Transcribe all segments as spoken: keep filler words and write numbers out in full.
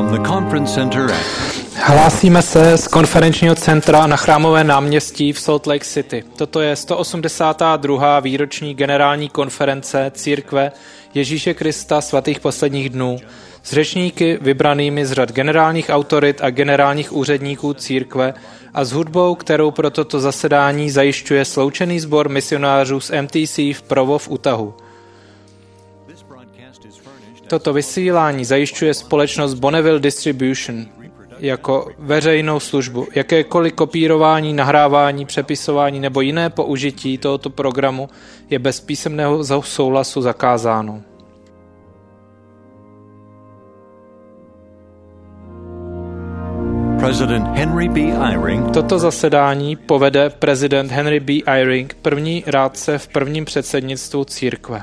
from the conference center at... Hlásíme se z konferenčního centra na Chrámové náměstí v Salt Lake City. Toto je sto osmdesátá druhá výroční generální konference Církve Ježíše Krista svatých posledních dnů s řečníky vybranými z řad generálních autorit a generálních úředníků církve a s hudbou, kterou pro toto zasedání zajišťuje sloučený sbor misionářů z M T C v Provo v Utahu. Toto vysílání zajišťuje společnost Bonneville Distribution jako veřejnou službu. Jakékoliv kopírování, nahrávání, přepisování nebo jiné použití tohoto programu je bez písemného souhlasu zakázáno. President Henry B. Eyring. Toto zasedání povede prezident Henry B. Eyring, první rádce v prvním předsednictvu církve.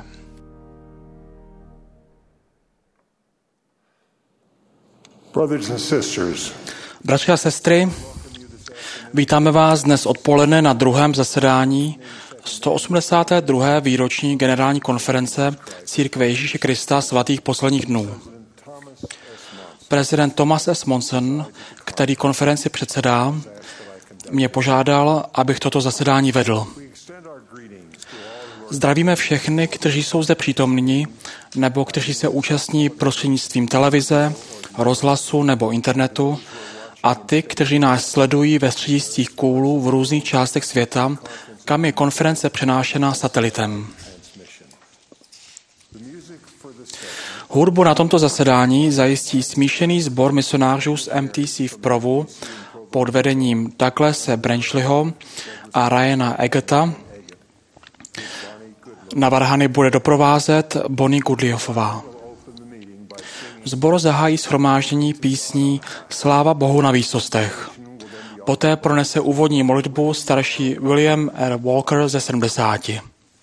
Brothers and sisters. Bratři a sestry, vítáme vás dnes odpoledne na druhém zasedání sto osmdesáté druhé výroční generální konference Církve Ježíše Krista svatých posledních dnů. Prezident Thomas S. Monson, který konferenci předsedá, mě požádal, abych toto zasedání vedl. Zdravíme všechny, kteří jsou zde přítomní, nebo kteří se účastní prostřednictvím televize, rozhlasu nebo internetu, a ty, kteří nás sledují ve střediscích kůlu v různých částech světa, kam je konference přenášena satelitem. Hudbu na tomto zasedání zajistí smíšený sbor misionářů z M T C v Provu pod vedením Douglase Branchliho a Ryana Eggerta. Na varhany bude doprovázet Bonnie Goodlieffová. Sbor zahájí shromáždění písní Sláva Bohu na výsostech. Poté pronese úvodní modlitbu starší William R. Walker ze sedmdesáti.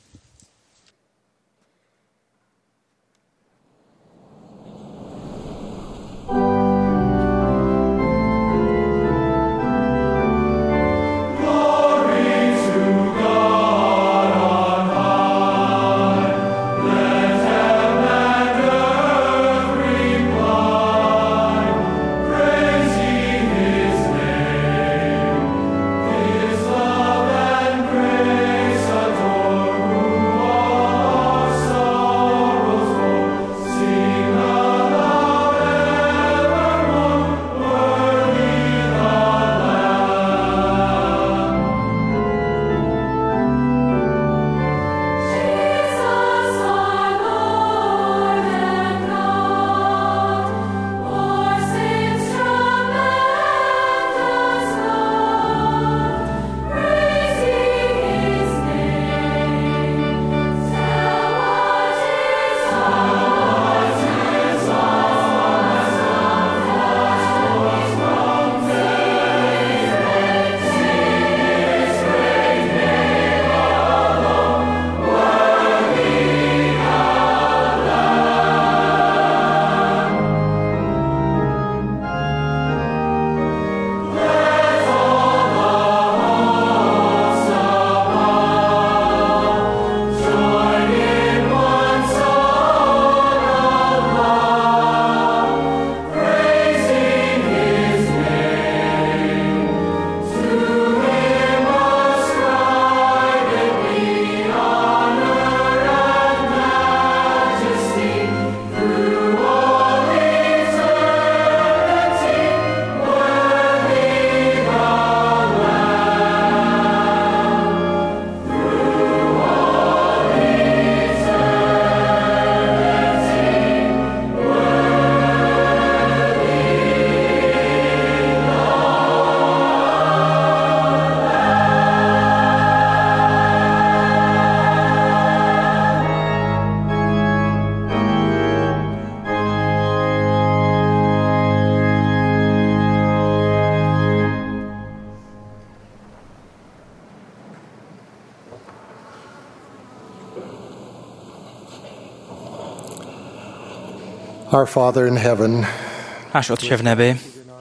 Our Father in heaven, Náš Otče v nebi,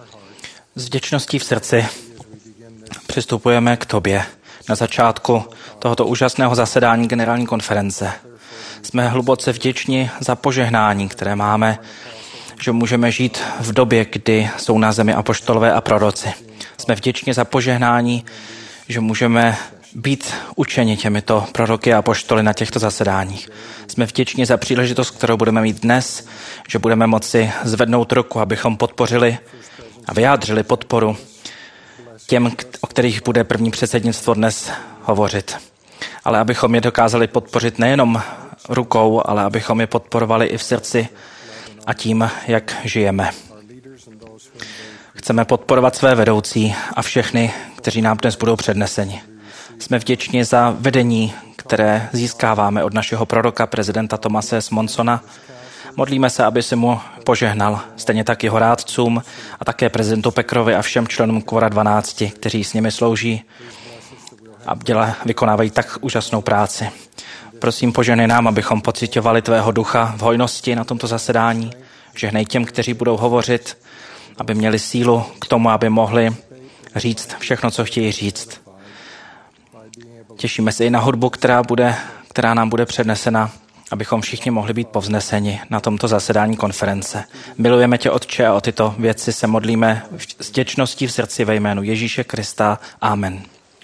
s vděčností v srdci přistupujeme k tobě na začátku tohoto úžasného zasedání generální konference. Jsme hluboce vděční za požehnání, které máme, že můžeme žít v době, kdy jsou na zemi apoštolové a proroci. Jsme vděční za požehnání, že můžeme být učeni těmito proroky a apoštoly na těchto zasedáních. Jsme vděční za příležitost, kterou budeme mít dnes, že budeme moci zvednout ruku, abychom podpořili a vyjádřili podporu těm, o kterých bude první předsednictvo dnes hovořit. Ale abychom je dokázali podpořit nejenom rukou, ale abychom je podporovali i v srdci a tím, jak žijeme. Chceme podporovat své vedoucí a všechny, kteří nám dnes budou předneseni. Jsme vděční za vedení, které získáváme od našeho proroka, prezidenta Thomase S. Monsona. Modlíme se, aby si mu požehnal, stejně tak jeho rádcům a také prezidentu Peckerovi a všem členům Kvora dvanáct, kteří s nimi slouží a děla, vykonávají tak úžasnou práci. Prosím, požehnej nám, abychom pociťovali tvého ducha v hojnosti na tomto zasedání. Žehnej těm, kteří budou hovořit, aby měli sílu k tomu, aby mohli říct všechno, co chtějí říct. Těšíme se i na hudbu, která, bude, která nám bude přednesena, abychom všichni mohli být povzneseni na tomto zasedání konference. Milujeme tě, Otče, a o tyto věci se modlíme s vděčností v srdci ve jménu Ježíše Krista. Amen.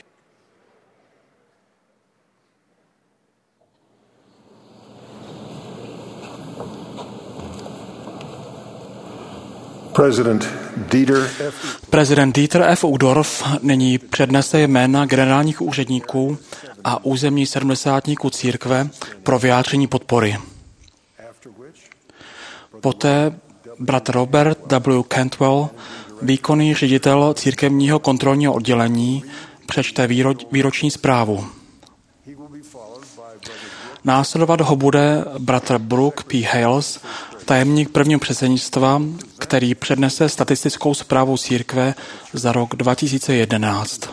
President Dieter F. Prezident Dieter F. Uchtdorf nyní přednese jména generálních úředníků a územních sedmdesátníků církve pro vyjádření podpory. Poté bratr Robert W. Cantwell, výkonný ředitel církevního kontrolního oddělení, přečte výro, výroční zprávu. Následovat ho bude bratr Brooke P. Hales, tajemník prvního předsednictva, který přednese statistickou zprávu církve za rok dva tisíce jedenáct.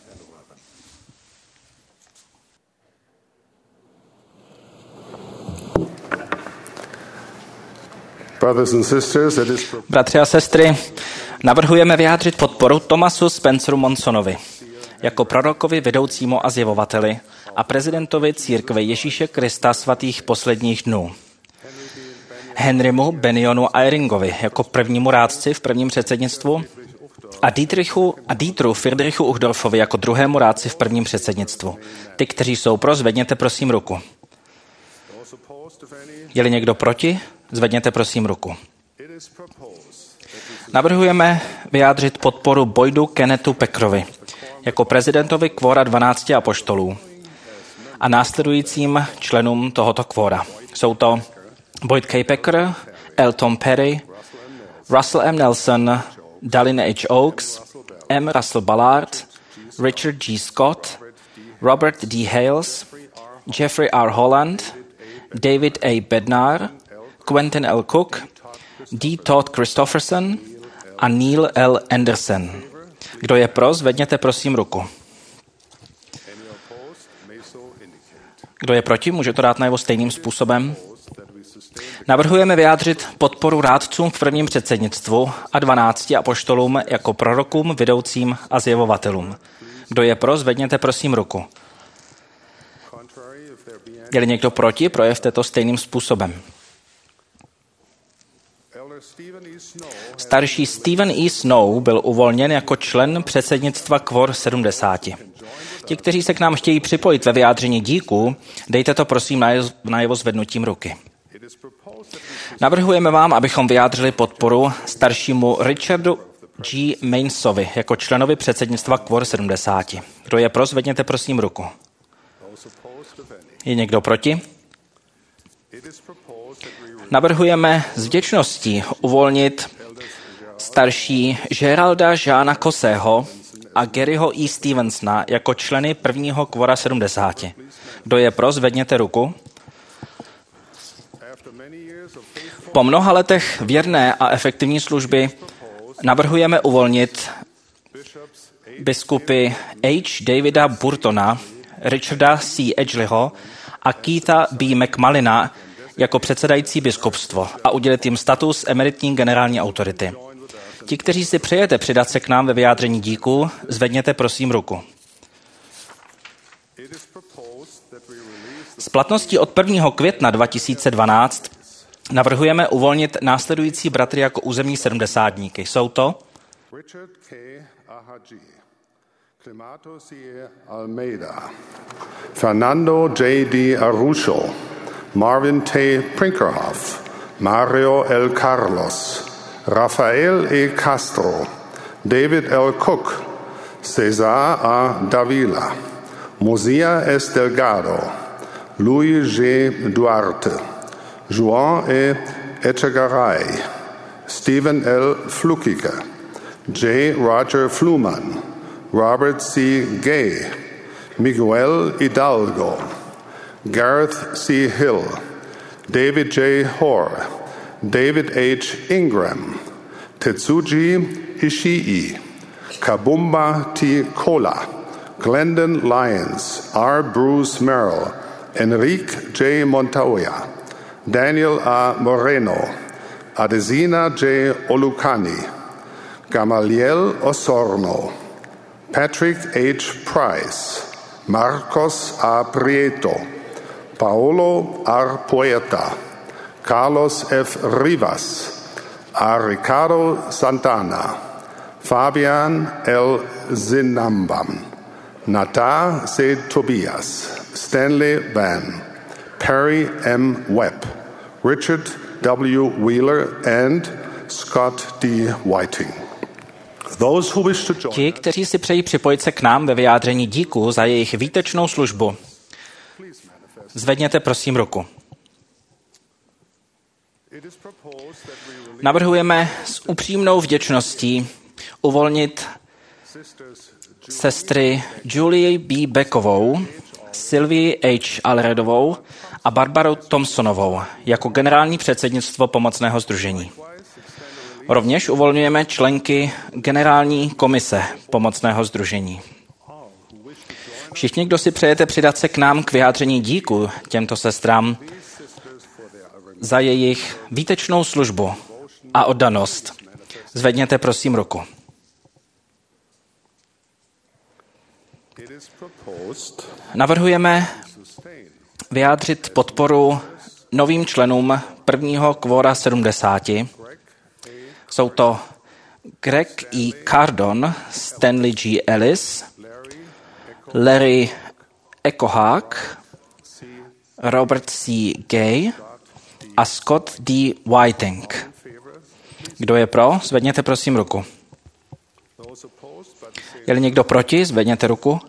Bratři a sestry, navrhujeme vyjádřit podporu Thomasu Spenceru Monsonovi jako prorokovi, vedoucímu a zjevovateli a prezidentovi církve Ježíše Krista svatých posledních dnů. Henrymu Benionu Eyringovi jako prvnímu rádci v prvním předsednictvu a Dietrichu a Dietru Friedrichu Uchtdorfovi jako druhému rádci v prvním předsednictvu. Ty, kteří jsou pro, zvedněte prosím ruku. Je-li někdo proti, zvedněte prosím ruku. Navrhujeme vyjádřit podporu Boydu Kennethu Peckerovi jako prezidentovi kvora dvanácti apoštolů a následujícím členům tohoto kvora. Jsou to Boyd K. Packer, L. Tom Perry, Russell M. Nelson, Dallin H. Oaks, M. Russell Ballard, Richard G. Scott, Robert D. Hales, Jeffrey R. Holland, David A. Bednar, Quentin L. Cook, D. Todd Christopherson a Neil L. Anderson. Kdo je pro, zvedněte prosím ruku. Kdo je proti, může to dát najevo stejným způsobem. Navrhujeme vyjádřit podporu rádcům v prvním předsednictvu a dvanácti apoštolům jako prorokům, vedoucím a zjevovatelům. Kdo je pro, zvedněte prosím ruku. Je-li někdo proti, projevte to stejným způsobem. Starší Stephen E. Snow byl uvolněn jako člen předsednictva Kvor sedmdesát. Ti, kteří se k nám chtějí připojit ve vyjádření díku, dejte to prosím najevo zvednutím ruky. Navrhujeme vám, abychom vyjádřili podporu staršímu Richardu G. Mainsovi jako členovi předsednictva Kvor sedmdesát. Kdo je pro, zvedněte prosím ruku. Je někdo proti? Navrhujeme s vděčností uvolnit starší Geralda Žána Kosého a Garyho E. Stevensona jako členy prvního Kvora sedmdesát. Kdo je pro, zvedněte ruku. Po mnoha letech věrné a efektivní služby navrhujeme uvolnit biskupy H. Davida Burtona, Richarda C. Edgleyho a Keitha B. McMullina jako předsedající biskupstvo a udělit jim status emeritní generální autority. Ti, kteří si přejete přidat se k nám ve vyjádření díku, zvedněte prosím ruku. S platností od prvního května dva tisíce dvanáct Navrhujeme uvolnit následující bratry jako územní sedmdesátníky. Jsou to Richard K. Ahaji, Climato C. Almeida, Fernando J D. Arusho, Marvin T. Prinkerhoff, Mario L. Carlos, Rafael E. Castro, David L. Cook, Cesar A. Davila, Mozia S. Delgado, Luis G. Duarte, João E. Echegaray, Stephen L. Flukiger, J. Roger Fluman, Robert C. Gay, Miguel Hidalgo, Gareth C. Hill, David J. Hoare, David H. Ingram, Tetsuji Ishii, Kabumba T. Kola, Glendon Lyons, R. Bruce Merrill, Enrique J. Montoya, Daniel A. Moreno, Adesina J. Olucani, Gamaliel Osorno, Patrick H. Price, Marcos A. Prieto, Paolo R. Poeta, Carlos F. Rivas, A. Ricardo Santana, Fabian L. Zinambam, Nata C. Tobias, Stanley Van, Perry M. Webb, Richard W. Wheeler, and Scott D. Whiting. Those who wish to join... Ti, kteří si přejí připojit se k nám ve vyjádření díku za jejich výtečnou službu, zvedněte prosím ruku. Navrhujeme s upřímnou vděčností uvolnit sestry Julie B. Beckovou, Sylvie H. Alredovou a Barbaru Thompsonovou jako generální předsednictvo pomocného sdružení. Rovněž uvolňujeme členky generální komise pomocného sdružení. Všichni, kdo si přejete přidat se k nám k vyjádření díku těmto sestrám za jejich výtečnou službu a oddanost, zvedněte prosím ruku. Navrhujeme vyjádřit podporu novým členům prvního kvora sedmdesáti. Jsou to Greg E. Cardon, Stanley G. Ellis, Larry Ecohawk, Robert C. Gay a Scott D. Whiting. Kdo je pro? Zvedněte prosím ruku. Je-li někdo proti? Zvedněte ruku.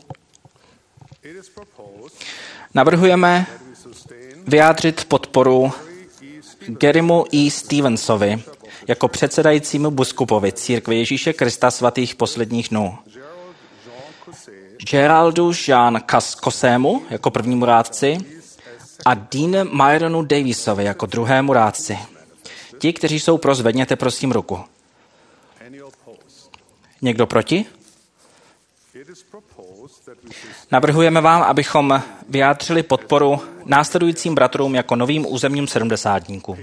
Navrhujeme vyjádřit podporu Garymu E. Stevensovi jako předsedajícímu biskupovi Církve Ježíše Krista svatých posledních dnů. Geraldu Jean Kosému jako prvnímu rádci a Dean Myronu Davisovi jako druhému rádci. Ti, kteří jsou pro, zvedněte prosím ruku. Někdo proti? Navrhujeme vám, abychom vyjádřili podporu následujícím bratrům jako novým územním sedmdesátníkům.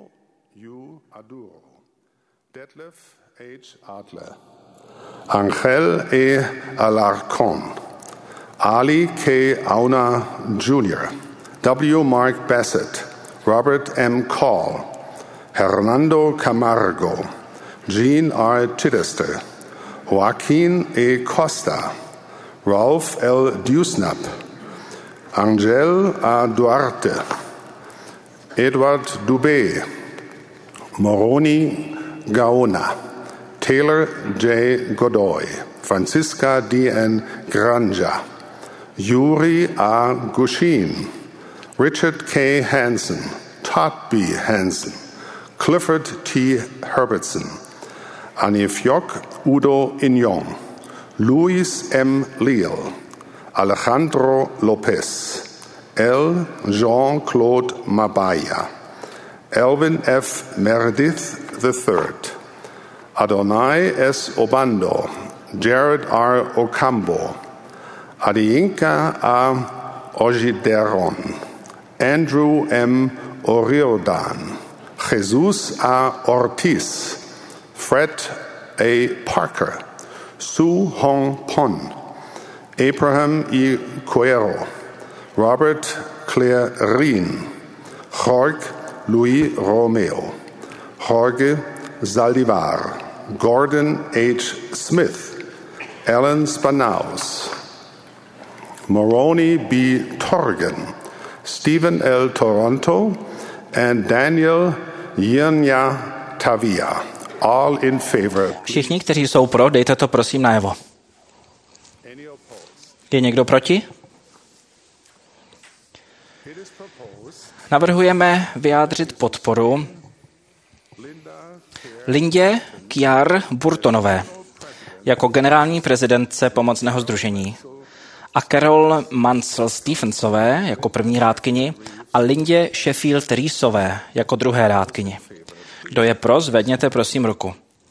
Angel E. Alarcon, Ali K. Auna Junior, W. Mark Bassett, Robert M. Call, Hernando Camargo, Jean R. Chichester, Joaquin E. Costa, Ralph L. Dusnap, Angel A. Duarte, Edward Dubé, Moroni Gaona, Taylor J. Godoy, Francisca D. N. Granja, Yuri A. Gushin, Richard K. Hansen, Todd B. Hansen, Clifford T. Herbertson, Anifiok Udo Inyong, Luis M. Leal, Alejandro Lopez, L. Jean-Claude Mabaya, Elvin F. Meredith the third, Adonai S. Obando, Jared R. Ocambo, Adiyinka A. Ojideron, Andrew M. Oriodan, Jesus A. Ortiz, Fred A. Parker, Su Hong Pon, Abraham E. Cuero, Robert Claire Rien, Jorge Luis Romeo, Jorge Zaldivar, Gordon H. Smith, Alan Spanaus, Moroni B. Torgan, Stephen L. Toronto, and Daniel Yirnya Tavia. All in favor. Všichni, kteří jsou pro, dejte to prosím najevo. Je někdo proti? Navrhujeme vyjádřit podporu Lindě Kiar Burtonové jako generální prezidentce pomocného sdružení a Carol Mansell Stephensové jako první rádkyni a Lindě Sheffield Reesové jako druhé rádkyni. Kdo je pro, zvedněte prosím ruku.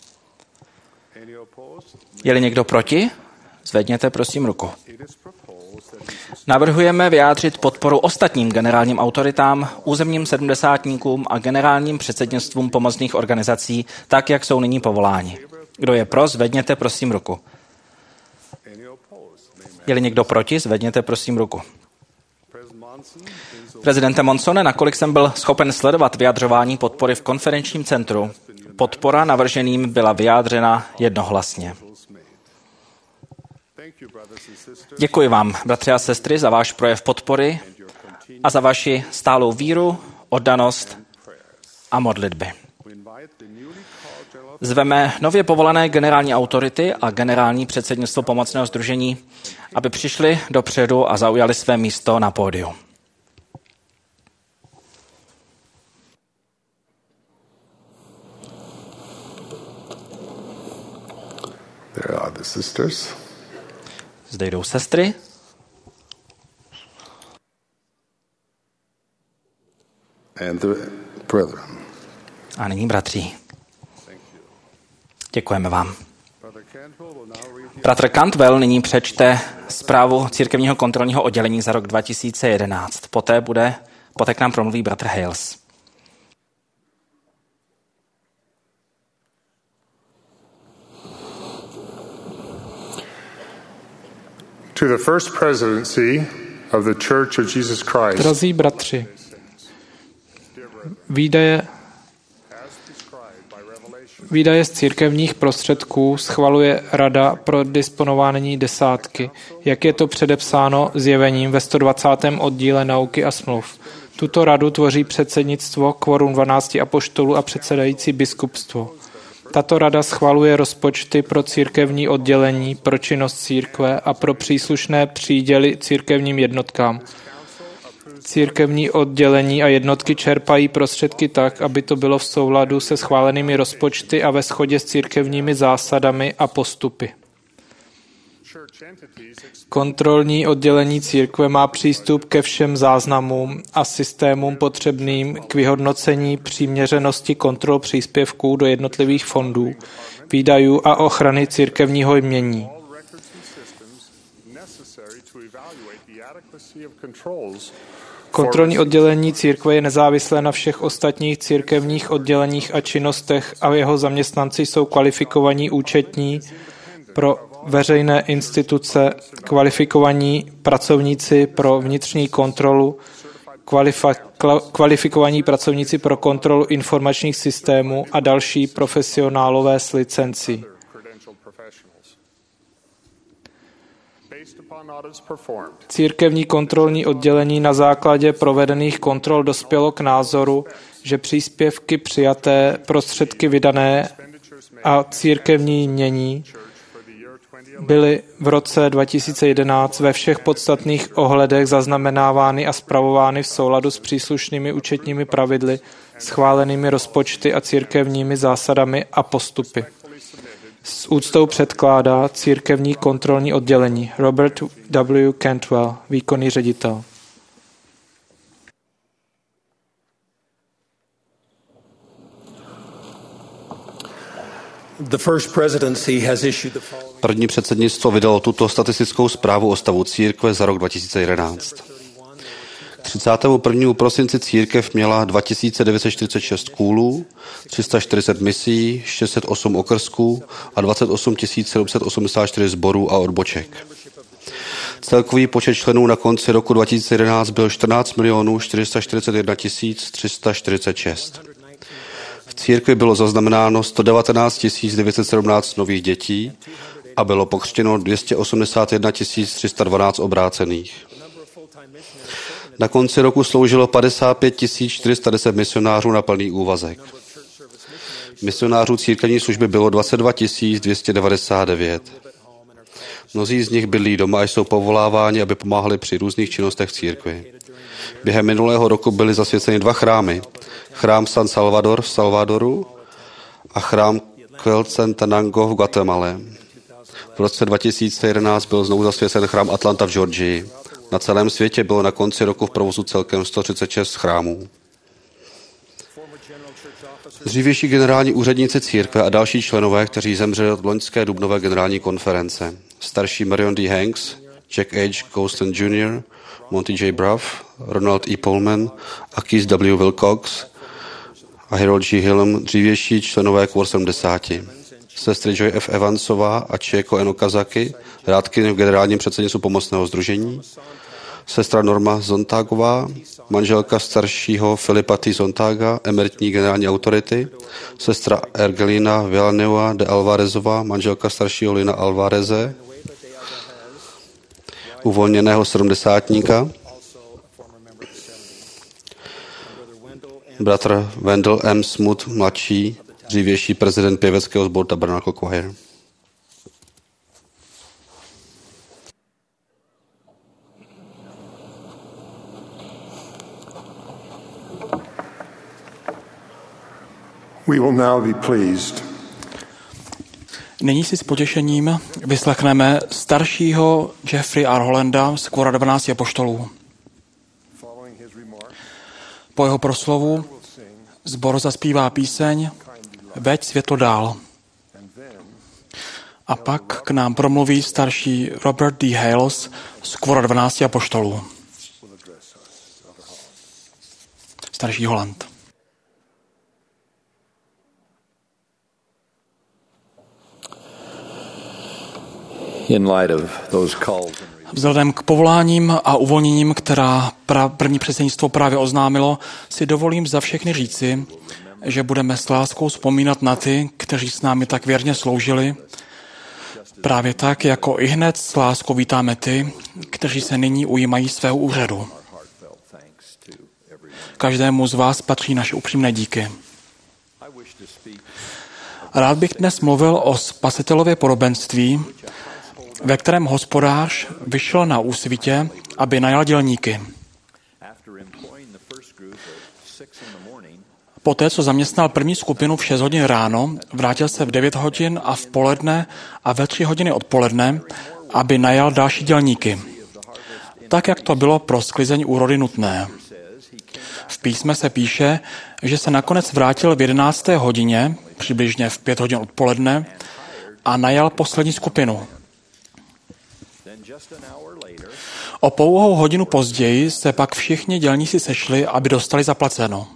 Je-li někdo proti, zvedněte prosím ruku. Navrhujeme vyjádřit podporu ostatním generálním autoritám, územním sedmdesátníkům a generálním předsednictvům pomocných organizací, tak, jak jsou nyní povoláni. Kdo je pro, zvedněte prosím ruku. Je-li někdo proti, zvedněte prosím ruku. Prezidente Monsone, nakolik jsem byl schopen sledovat vyjadřování podpory v konferenčním centru, podpora navrženým byla vyjádřena jednohlasně. Děkuji vám, bratři a sestry, za váš projev podpory a za vaši stálou víru, oddanost a modlitby. Zveme nově povolané generální autority a generální předsednictvo pomocného sdružení, aby přišli dopředu a zaujali své místo na pódiu. There are the sisters. Zde jdou sestry. And the brethren. A nyní bratří. Děkujeme vám. Bratr Cantwell nyní přečte zprávu církevního kontrolního oddělení za rok dva tisíce jedenáct. Poté, bude, poté k nám promluví bratr Hales. To the first presidency of the Church of Jesus Christ. Drazí bratři, výdaje, výdaje z církevních prostředků schvaluje Rada pro disponování desátky, jak je to předepsáno zjevením ve sto dvacátém oddíle nauky a smluv. Tuto radu tvoří předsednictvo, kvorum dvanácti apoštolů a předsedající biskupstvo. Tato rada schvaluje rozpočty pro církevní oddělení, pro činnost církve a pro příslušné příděly církevním jednotkám. Církevní oddělení a jednotky čerpají prostředky tak, aby to bylo v souladu se schválenými rozpočty a ve shodě s církevními zásadami a postupy. Kontrolní oddělení církve má přístup ke všem záznamům a systémům potřebným k vyhodnocení přiměřenosti kontrol příspěvků do jednotlivých fondů, výdajů a ochrany církevního jmění. Kontrolní oddělení církve je nezávislé na všech ostatních církevních odděleních a činnostech a jeho zaměstnanci jsou kvalifikovaní účetní pro veřejné instituce, kvalifikovaní pracovníci pro vnitřní kontrolu, kvalifikovaní pracovníci pro kontrolu informačních systémů a další profesionálové s licencí. Církevní kontrolní oddělení na základě provedených kontrol dospělo k názoru, že příspěvky přijaté, prostředky vydané a církevní jmění byly v roce dva tisíce jedenáct ve všech podstatných ohledech zaznamenávány a spravovány v souladu s příslušnými účetními pravidly, schválenými rozpočty a církevními zásadami a postupy. S úctou předkládá církevní kontrolní oddělení Robert W. Cantwell, výkonný ředitel. První předsednictvo vydalo tuto statistickou zprávu o stavu církve za rok dva tisíce jedenáct. K třicátému prvnímu prosinci církev měla dva tisíce devět set čtyřicet šest kůlů, tři sta čtyřicet misí, šest set osm okrsků a dvacet osm tisíc sedm set osmdesát čtyři sborů a odboček. Celkový počet členů na konci roku dva tisíce jedenáct byl čtrnáct milionů čtyři sta čtyřicet jedna tisíc tři sta čtyřicet šest. V církvi bylo zaznamenáno sto devatenáct tisíc devět set sedmnáct nových dětí a bylo pokřtěno dvě stě osmdesát jedna tisíc tři sta dvanáct obrácených. Na konci roku sloužilo padesát pět tisíc čtyři sta deset misionářů na plný úvazek. Misionářů církevní služby bylo dvacet dva tisíc dvě stě devadesát devět. Mnozí z nich bydlí doma a jsou povoláváni, aby pomáhali při různých činnostech církvi. Během minulého roku byly zasvěceny dva chrámy. Chrám San Salvador v Salvadoru a chrám Quetzaltenango v Guatemale. V roce dva tisíce jedenáct byl znovu zasvěcen chrám Atlanta v Georgii. Na celém světě bylo na konci roku v provozu celkem sto třicet šest chrámů. Dřívější generální úředníci církve a další členové, kteří zemřeli od loňské dubnové generální konference. Starší Marion D. Hanks, Jack H. Gostin junior, Monty J. Bruff, Ronald E. Pullman a Keith W. Wilcox a Harold G. Hillam, dřívější členové Core sedmdesát. Sestry Joy F. Evansová a Chieko N. Okazaki, rádkyně v generálním předsednictvu pomocného sdružení. Sestra Norma Zontagová, manželka staršího Filipa T. Zontaga, emeritní generální autority. Sestra Ergelina Villanueva de Alvarezová, manželka staršího Lina Alvareze, uvolněného sedmdesátníka. Bratr Wendell M. Smoot, mladší, dřívější prezident pěveckého sboru Tabernacle Choir. We will now be pleased. Nyní si s potěšením vyslechneme staršího Jeffrey R. Hollanda z Kvora dvanácti apoštolů. Po jeho proslovu sbor zaspívá píseň Veď světlo dál. A pak k nám promluví starší Robert D. Hales z Kvora dvanácti apoštolů. Starší Holland. Vzhledem k povoláním a uvolněním, která pra, první předsednictvo právě oznámilo, si dovolím za všechny říci, že budeme s láskou vzpomínat na ty, kteří s námi tak věrně sloužili, právě tak, jako i hned s láskou vítáme ty, kteří se nyní ujímají svého úřadu. Každému z vás patří naše upřímné díky. Rád bych dnes mluvil o spasitelově podobenství, ve kterém hospodář vyšel na úsvitě, aby najal dělníky. Poté, co zaměstnal první skupinu v šest hodin ráno, vrátil se v devět hodin a v poledne a ve tři hodiny odpoledne, aby najal další dělníky. Tak, jak to bylo pro sklizeň úrody nutné. V písme se píše, že se nakonec vrátil v jedenácté hodině, přibližně v pět hodin odpoledne, a najal poslední skupinu. O pouhou hodinu později se pak všichni dělníci sešli, aby dostali zaplaceno.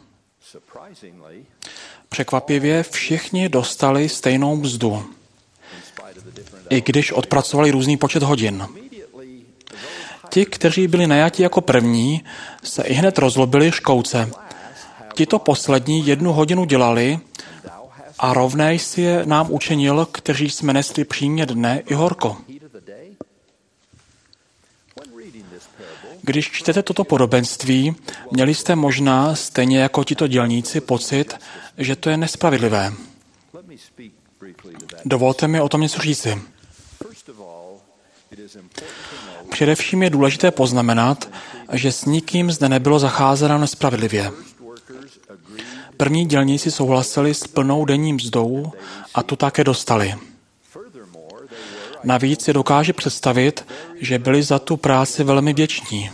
Překvapivě všichni dostali stejnou mzdu, i když odpracovali různý počet hodin. Ti, kteří byli najati jako první, se i hned rozlobili škouce. Tito poslední jednu hodinu dělali a rovné jsi je nám učinil, kteří jsme nesli přímě dne i horko. Když čtete toto podobenství, měli jste možná, stejně jako tito dělníci, pocit, že to je nespravedlivé. Dovolte mi o tom něco říci. Především je důležité poznamenat, že s nikým zde nebylo zacházeno nespravedlivě. První dělníci souhlasili s plnou denní mzdou a tu také dostali. Navíc si dokáže představit, že byli za tu práci velmi vděční.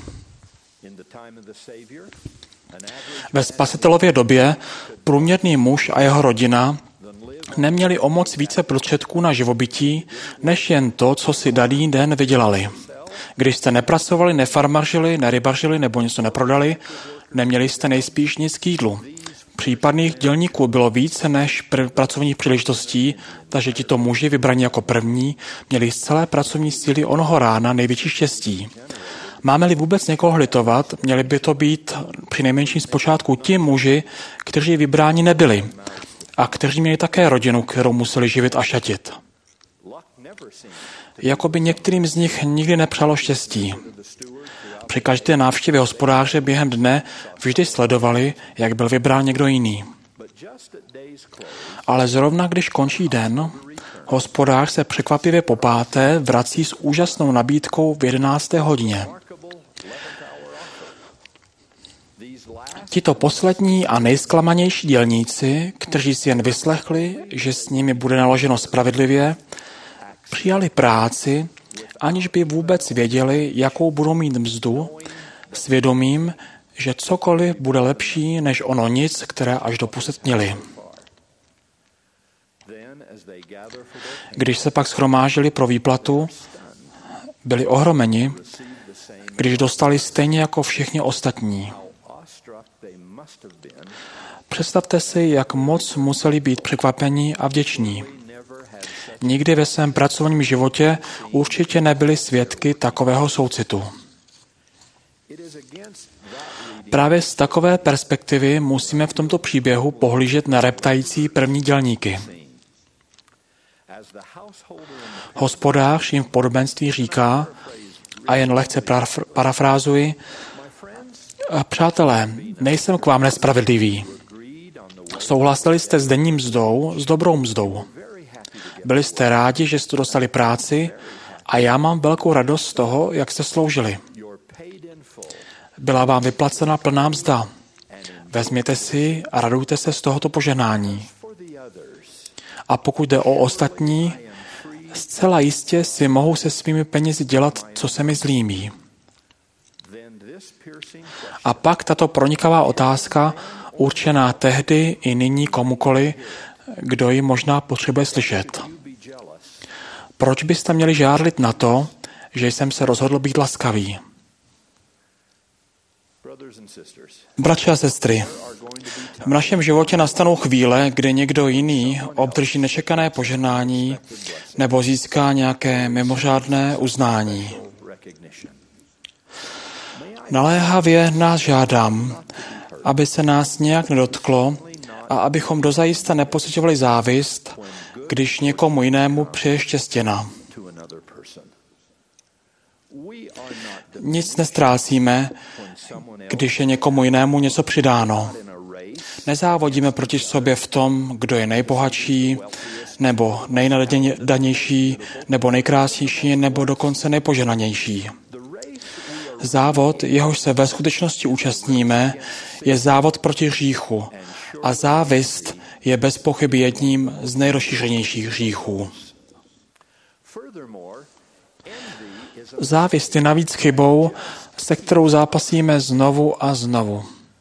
Ve spasitelově době průměrný muž a jeho rodina neměli o moc více prostředků na živobytí, než jen to, co si daný den vydělali. Když jste nepracovali, nefarmařili, nerybařili nebo něco neprodali, neměli jste nejspíš nic k jídlu. Případných dělníků bylo více než pr- pracovních příležitostí, takže tito muži vybraní jako první měli z celé pracovní síly onoho rána největší štěstí. Máme-li vůbec někoho litovat, měli by to být při nejmenším zpočátku ti muži, kteří vybráni nebyli a kteří měli také rodinu, kterou museli živit a šatit. Jakoby některým z nich nikdy nepřálo štěstí. Při každé návštěvě hospodáře během dne vždy sledovali, jak byl vybrán někdo jiný. Ale zrovna když končí den, hospodář se překvapivě popáté vrací s úžasnou nabídkou v jedenácté hodině. Tito poslední a nejzklamanější dělníci, kteří si jen vyslechli, že s nimi bude naloženo spravedlivě, přijali práci, aniž by vůbec věděli, jakou budou mít mzdu, svědomím, že cokoliv bude lepší než ono nic, které až doposud měli. Když se pak shromáždili pro výplatu, byli ohromeni, když dostali stejně jako všichni ostatní. Představte si, jak moc museli být překvapení a vděční. Nikdy ve svém pracovním životě určitě nebyli svědky takového soucitu. Právě z takové perspektivy musíme v tomto příběhu pohlížet na reptající první dělníky. Hospodář jim v podobenství říká, a jen lehce parafrázuji, přátelé, nejsem k vám nespravedlivý. Souhlasili jste s denní mzdou, s dobrou mzdou. Byli jste rádi, že jste dostali práci a já mám velkou radost z toho, jak jste sloužili. Byla vám vyplacena plná mzda. Vezměte si a radujte se z tohoto požehnání. A pokud jde o ostatní, zcela jistě si mohou se svými penězi dělat, co se mi zlíbí. A pak tato pronikavá otázka, určená tehdy i nyní komukoli, kdo ji možná potřebuje slyšet. Proč byste měli žárlit na to, že jsem se rozhodl být laskavý? Bratři a sestry, v našem životě nastanou chvíle, kdy někdo jiný obdrží nečekané požehnání nebo získá nějaké mimořádné uznání. Naléhavě nás žádám, aby se nás nějak nedotklo a abychom dozajista nepociťovali závist, když někomu jinému přeje štěstěna. Nic nestrácíme, když je někomu jinému něco přidáno. Nezávodíme proti sobě v tom, kdo je nejbohatší, nebo nejnadanější, nebo nejkrásnější, nebo dokonce nejpožehnanější. Závod, jehož se ve skutečnosti účastníme, je závod proti hříchu a závist je bez pochyby jedním z nejrozšířenějších hříchů. Závist je navíc chybou, se kterou zápasíme znovu a znovu.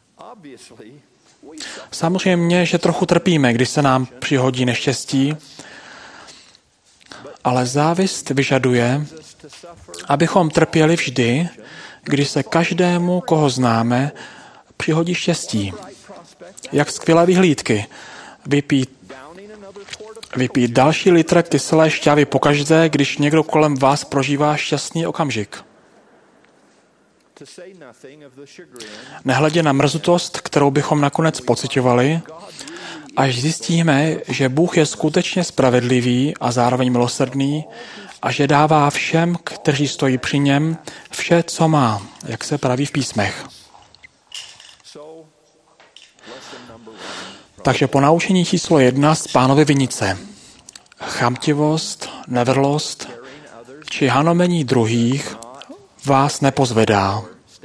Samozřejmě, že trochu trpíme, když se nám přihodí neštěstí, ale závist vyžaduje, abychom trpěli vždy, když se každému, koho známe, přihodí štěstí. Jak skvělé vyhlídky. Vypít, vypít další litr kyselé šťávy pokaždé, když někdo kolem vás prožívá šťastný okamžik. Nehledě na mrzutost, kterou bychom nakonec pociťovali, až zjistíme, že Bůh je skutečně spravedlivý a zároveň milosrdný a že dává všem, kteří stojí při něm, vše, co má, jak se praví v písmech. Takže ponaučení číslo jedna z Pánovy vinice. Chamtivost, nevrlost či hanomení druhých vás nepozvedá.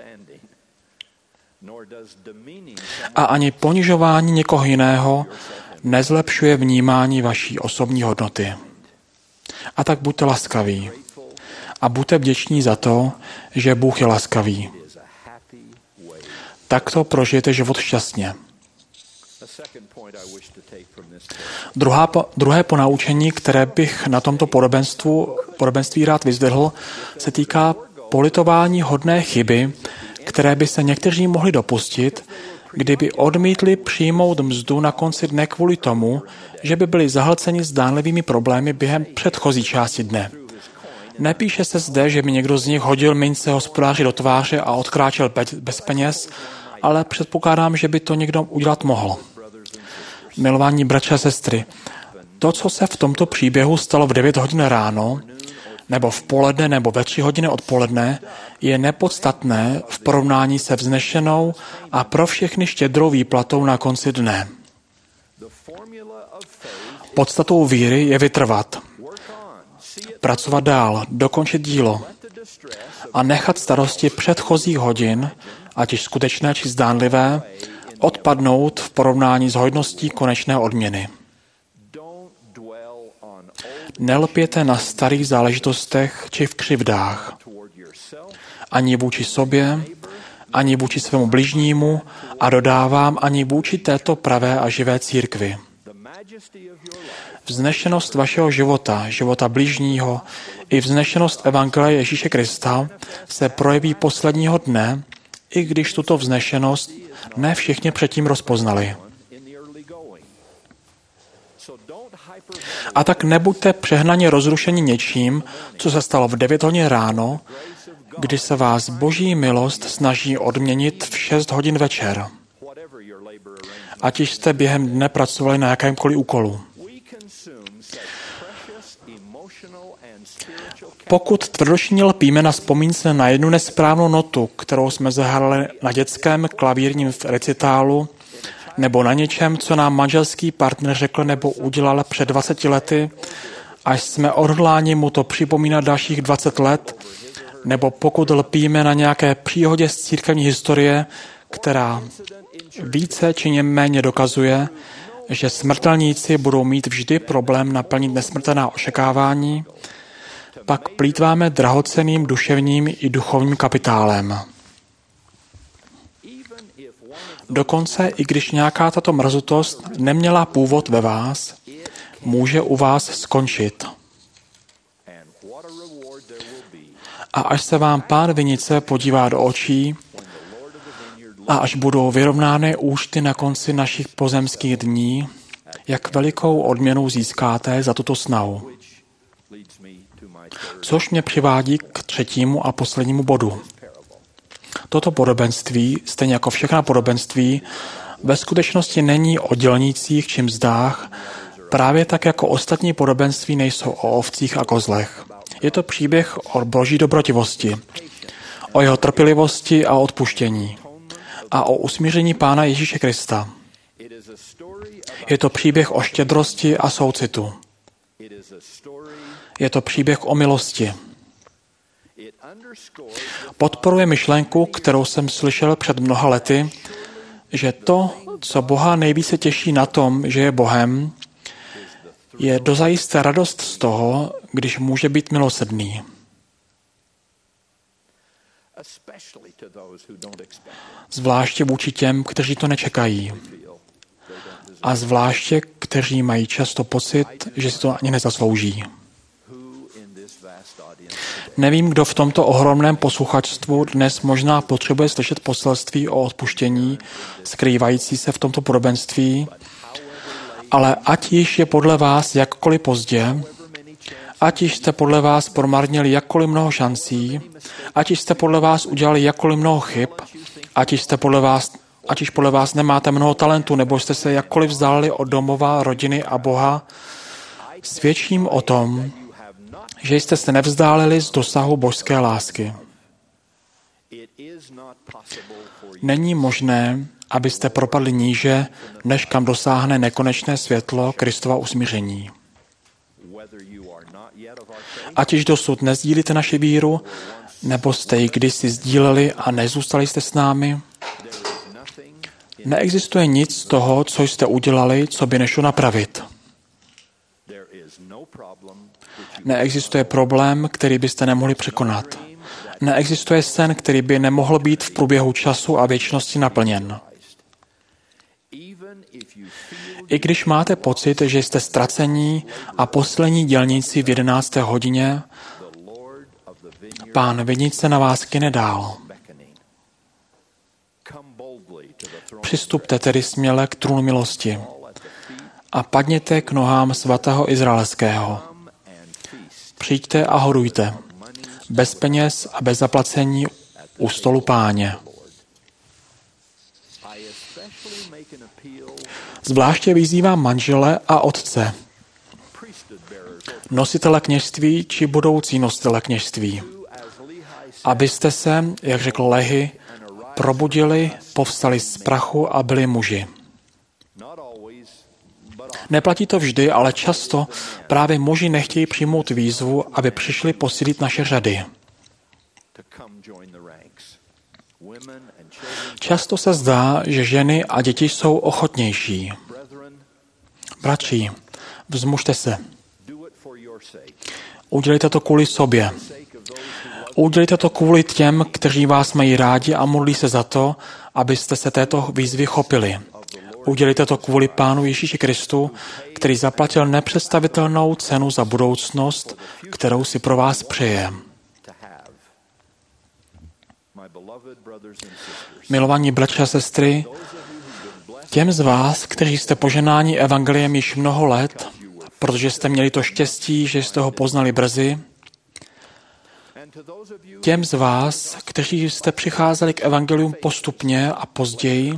A ani ponižování někoho jiného nezlepšuje vnímání vaší osobní hodnoty. A tak buďte laskaví. A buďte vděční za to, že Bůh je laskavý. Takto prožijete život šťastně. Druhá, druhé ponaučení, které bych na tomto podobenstvu, podobenství rád vyzdvihl, se týká politování hodné chyby, které by se někteří mohli dopustit, kdyby odmítli přijmout mzdu na konci dne kvůli tomu, že by byli zahlceni zdánlivými problémy během předchozí části dne. Nepíše se zde, že by někdo z nich hodil mince hospodáři do tváře a odkráčel bez peněz, ale předpokládám, že by to někdo udělat mohl. Milovaní bratři a sestry, to, co se v tomto příběhu stalo v devět hodin ráno, nebo v poledne, nebo ve tři hodiny odpoledne, je nepodstatné v porovnání se vznešenou a pro všechny štědrou výplatou na konci dne. Podstatou víry je vytrvat, pracovat dál, dokončit dílo a nechat starosti předchozích hodin, ať již skutečné či zdánlivé, odpadnout v porovnání s hojností konečné odměny. Nelpěte na starých záležitostech či v křivdách. Ani vůči sobě, ani vůči svému bližnímu a dodávám ani vůči této pravé a živé církvi. Vznešenost vašeho života, života bližního i vznešenost Evangelia Ježíše Krista se projeví posledního dne, i když tuto vznešenost ne všichni předtím rozpoznali. A tak nebuďte přehnaně rozrušeni něčím, co se stalo v devět hodin ráno, kdy se vás Boží milost snaží odměnit v šest hodin večer. Ať již jste během dne pracovali na jakémkoliv úkolu. Pokud tvrdošíně lpíme na vzpomínce na jednu nesprávnou notu, kterou jsme zahrali na dětském klavírním recitálu, nebo na něčem, co nám manželský partner řekl nebo udělal před dvaceti lety, až jsme odhodláni mu to připomínat dalších dvacet let, nebo pokud lpíme na nějaké příhodě z církevní historie, která více či méně dokazuje, že smrtelníci budou mít vždy problém naplnit nesmrtelná očekávání, pak plýtváme drahocenným duševním i duchovním kapitálem. Dokonce, i když nějaká tato mrzutost neměla původ ve vás, může u vás skončit. A až se vám Pán vinice podívá do očí a až budou vyrovnány účty na konci našich pozemských dní, jak velikou odměnu získáte za tuto snahu. Což mě přivádí k třetímu a poslednímu bodu. Toto podobenství, stejně jako všechna podobenství, ve skutečnosti není o dělnících či mzdách, právě tak jako ostatní podobenství nejsou o ovcích a kozlech. Je to příběh o Boží dobrotivosti, o jeho trpělivosti a odpuštění a o usmíření Pána Ježíše Krista. Je to příběh o štědrosti a soucitu. Je to příběh o milosti. Podporuje myšlenku, kterou jsem slyšel před mnoha lety, že to, co Boha nejvíce těší na tom, že je Bohem, je dozajisté radost z toho, když může být milosrdný. Zvláště vůči těm, kteří to nečekají. A zvláště, kteří mají často pocit, že si to ani nezaslouží. Nevím, kdo v tomto ohromném posluchačstvu dnes možná potřebuje slyšet poselství o odpuštění, skrývající se v tomto podobenství, ale ať již je podle vás jakkoliv pozdě, ať již jste podle vás promarnili jakkoliv mnoho šancí, ať již jste podle vás udělali jakkoliv mnoho chyb, ať již jste podle vás, ať již podle vás nemáte mnoho talentů, nebo jste se jakkoliv vzdálili od domova, rodiny a Boha, svědčím o tom, že jste se nevzdálili z dosahu božské lásky. Není možné, abyste propadli níže, než kam dosáhne nekonečné světlo Kristova usmíření. Ať již dosud nezdílíte naši víru, nebo jste ji kdysi sdíleli a nezůstali jste s námi, neexistuje nic z toho, co jste udělali, co by nešlo napravit. Neexistuje problém, který byste nemohli překonat. Neexistuje sen, který by nemohl být v průběhu času a věčnosti naplněn. I když máte pocit, že jste ztracení a poslední dělníci v jedenácté hodině, Pán vinice na vás kyne dál. přistupte tedy směle k trůnu milosti a padněte k nohám svatého izraelského. Přijďte a horujte, bez peněz a bez zaplacení u stolu Páně. Zvláště vyzývám manžele a otce, nositele kněžství či budoucí nositele kněžství, abyste se, jak řekl Lehi, probudili, povstali z prachu a byli muži. Neplatí to vždy, ale často právě muži nechtějí přijmout výzvu, aby přišli posílit naše řady. Často se zdá, že ženy a děti jsou ochotnější. Bratři, vzmužte se. Udělejte to kvůli sobě. Udělejte to kvůli těm, kteří vás mají rádi a modlí se za to, abyste se této výzvy chopili. Udělejte to kvůli Pánu Ježíši Kristu, který zaplatil nepředstavitelnou cenu za budoucnost, kterou si pro vás přeje. Milovaní bratři a sestry, těm z vás, kteří jste poženáni evangeliem již mnoho let, protože jste měli to štěstí, že jste ho poznali brzy, těm z vás, kteří jste přicházeli k evangelium postupně a později,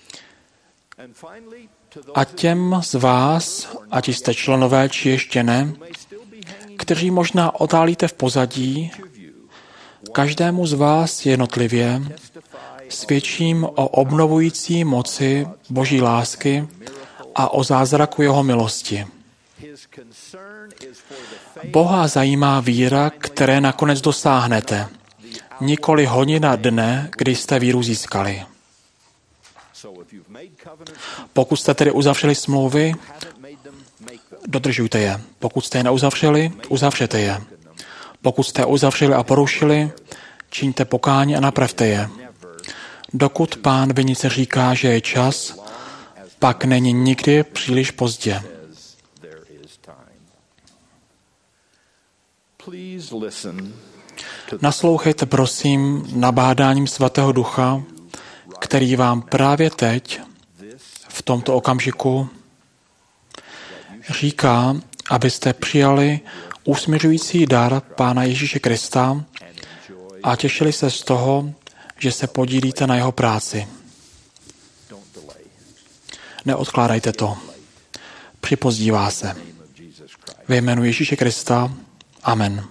a těm z vás, ať jste členové či ještě ne, kteří možná otálíte v pozadí, každému z vás jednotlivě svědčím o obnovující moci Boží lásky a o zázraku jeho milosti. Boha zajímá víra, které nakonec dosáhnete, nikoli hodina dne, kdy jste víru získali. Pokud jste tedy uzavřeli smlouvy, dodržujte je. Pokud jste je neuzavřeli, uzavřete je. Pokud jste uzavřeli a porušili, čiňte pokání a napravte je. Dokud Pán vinice říká, že je čas, pak není nikdy příliš pozdě. Naslouchejte prosím nabádáním Svatého Ducha, který vám právě teď, v tomto okamžiku, říká, abyste přijali usměřující dar Pána Ježíše Krista a těšili se z toho, že se podílíte na jeho práci. Neodkládajte to. Připozdívá se. Ve jménu Ježíše Krista. Amen.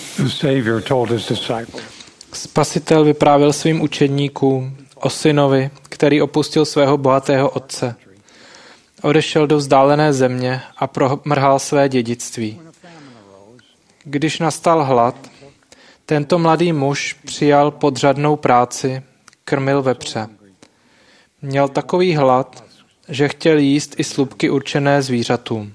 The Savior told his disciples. Spasitel vyprávěl svým učedníkům o synovi, který opustil svého bohatého otce. Odešel do vzdálené země a promrhal své dědictví. Když nastal hlad, tento mladý muž přijal podřadnou práci, krmil vepře. Měl takový hlad, že chtěl jíst i slupky určené zvířatům.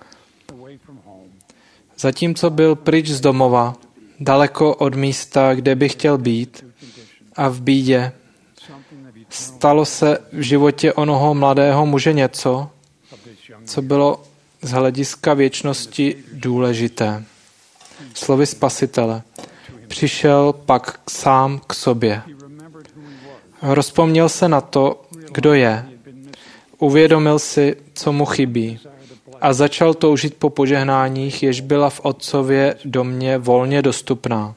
Zatímco byl pryč z domova, daleko od místa, kde by chtěl být, a v bídě, stalo se v životě onoho mladého muže něco, co bylo z hlediska věčnosti důležité. Slovy Spasitele. Přišel pak sám k sobě. Rozpomněl se na to, kdo je. Uvědomil si, co mu chybí. A začal toužit po požehnáních, jež byla v Otcově domě volně dostupná.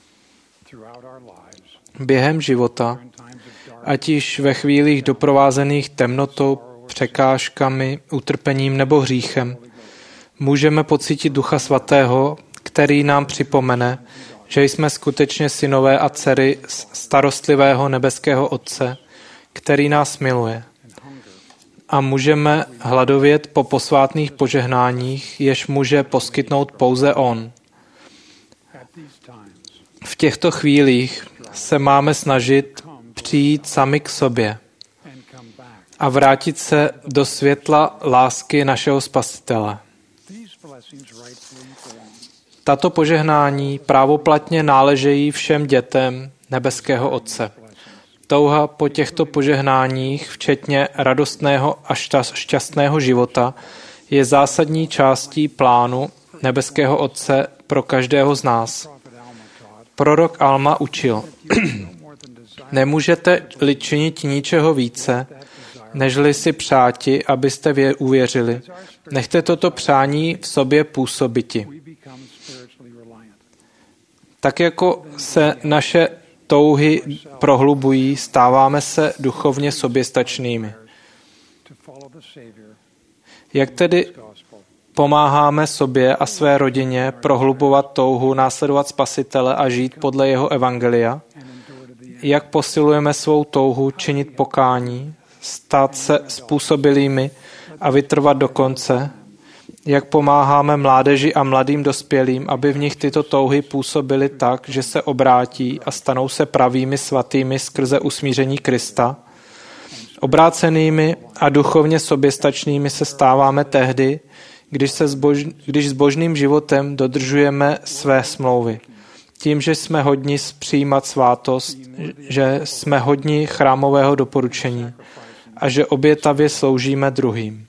Během života, ať již ve chvílích doprovázených temnotou, překážkami, utrpením nebo hříchem, můžeme pocítit Ducha Svatého, který nám připomene, že jsme skutečně synové a dcery starostlivého nebeského Otce, který nás miluje. A můžeme hladovět po posvátných požehnáních, jež může poskytnout pouze On. V těchto chvílích se máme snažit přijít sami k sobě a vrátit se do světla lásky našeho Spasitele. Tato požehnání právoplatně náležejí všem dětem nebeského Otce. Touha po těchto požehnáních, včetně radostného a šťastného života, je zásadní částí plánu nebeského Otce pro každého z nás. Prorok Alma učil, nemůžete-li činit ničeho více, nežli si přáti, abyste vě uvěřili. Nechte toto přání v sobě působiti. Tak jako se naše touhy prohlubují, stáváme se duchovně soběstačnými. Jak tedy pomáháme sobě a své rodině prohlubovat touhu následovat Spasitele a žít podle jeho evangelia? Jak posilujeme svou touhu činit pokání, stát se způsobilými a vytrvat do konce? Jak pomáháme mládeži a mladým dospělým, aby v nich tyto touhy působily tak, že se obrátí a stanou se pravými svatými skrze usmíření Krista? Obrácenými a duchovně soběstačnými se stáváme tehdy, když, se zbož, když s božným životem dodržujeme své smlouvy. Tím, že jsme hodni přijímat svátost, že jsme hodni chrámového doporučení a že obětavě sloužíme druhým.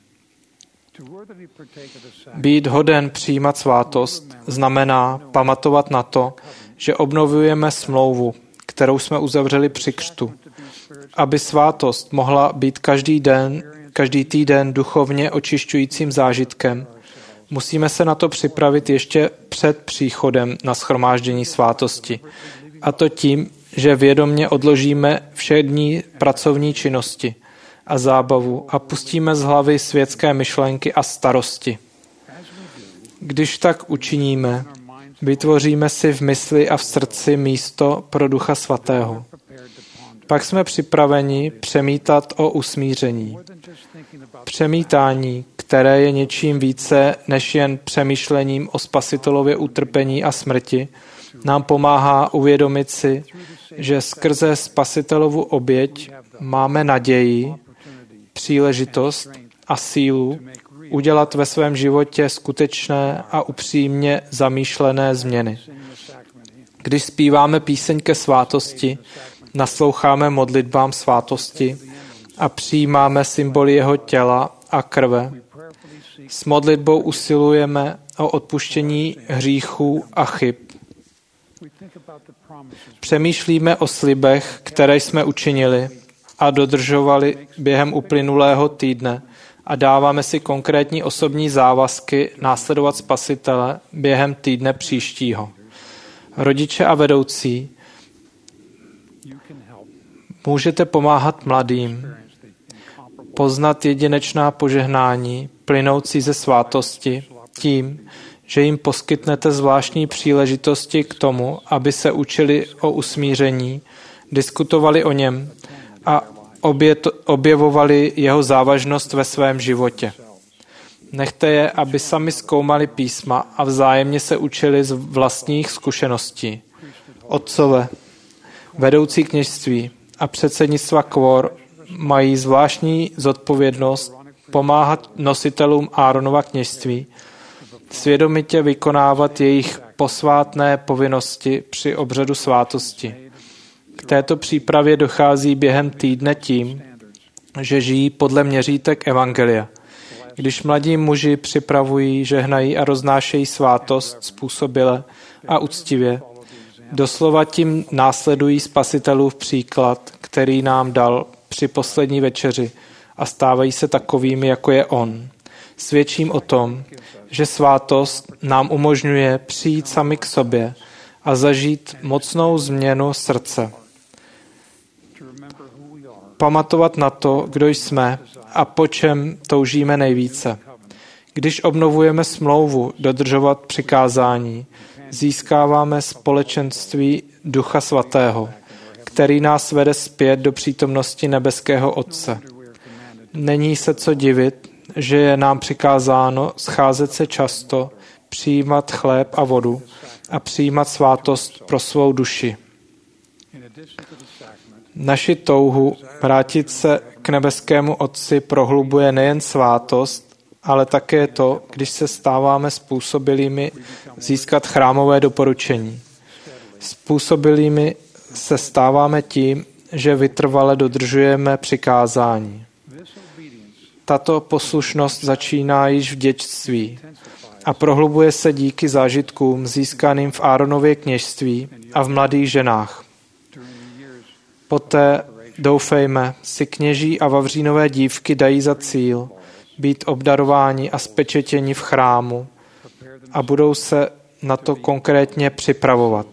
Být hoden přijímat svátost znamená pamatovat na to, že obnovujeme smlouvu, kterou jsme uzavřeli při křtu. Aby svátost mohla být každý den, každý týden duchovně očišťujícím zážitkem, musíme se na to připravit ještě před příchodem na shromáždění svátosti. A to tím, že vědomě odložíme všední pracovní činnosti a zábavu a pustíme z hlavy světské myšlenky a starosti. Když tak učiníme, vytvoříme si v mysli a v srdci místo pro Ducha Svatého. Pak jsme připraveni přemítat o usmíření. Přemítání, které je něčím více než jen přemýšlením o Spasitelově utrpení a smrti, nám pomáhá uvědomit si, že skrze Spasitelovu oběť máme naději, příležitost a sílu udělat ve svém životě skutečné a upřímně zamýšlené změny. Když zpíváme píseň ke svátosti, nasloucháme modlitbám svátosti a přijímáme symboly jeho těla a krve. S modlitbou usilujeme o odpuštění hříchů a chyb. Přemýšlíme o slibech, které jsme učinili a dodržovali během uplynulého týdne a dáváme si konkrétní osobní závazky následovat Spasitele během týdne příštího. Rodiče a vedoucí, můžete pomáhat mladým poznat jedinečná požehnání plynoucí ze svátosti tím, že jim poskytnete zvláštní příležitosti k tomu, aby se učili o usmíření, diskutovali o něm a obět, objevovali jeho závažnost ve svém životě. Nechte je, aby sami zkoumali písma a vzájemně se učili z vlastních zkušeností. Otcové, vedoucí kněžství a předsednictva kvor mají zvláštní zodpovědnost pomáhat nositelům Áronova kněžství, svědomitě vykonávat jejich posvátné povinnosti při obřadu svátosti. K této přípravě dochází během týdne tím, že žijí podle měřítek evangelia. Když mladí muži připravují, žehnají a roznášejí svátost způsobile a uctivě, doslova tím následují Spasitelův příklad, který nám dal při poslední večeři a stávají se takovými, jako je on. Svědčím o tom, že svátost nám umožňuje přijít sami k sobě a zažít mocnou změnu srdce. Pamatovat na to, kdo jsme a po čem toužíme nejvíce. Když obnovujeme smlouvu dodržovat přikázání, získáváme společenství Ducha Svatého, který nás vede zpět do přítomnosti nebeského Otce. Není se co divit, že je nám přikázáno scházet se často, přijímat chléb a vodu a přijímat svátost pro svou duši. Naši touhu vrátit se k nebeskému Otci prohlubuje nejen svátost, ale také to, když se stáváme způsobilými získat chrámové doporučení. Způsobilými se stáváme tím, že vytrvale dodržujeme přikázání. Tato poslušnost začíná již v dětství a prohlubuje se díky zážitkům získaným v Áronově kněžství a v mladých ženách. Poté, doufejme, si kněží a vavřínové dívky dají za cíl být obdarováni a spečetěni v chrámu a budou se na to konkrétně připravovat.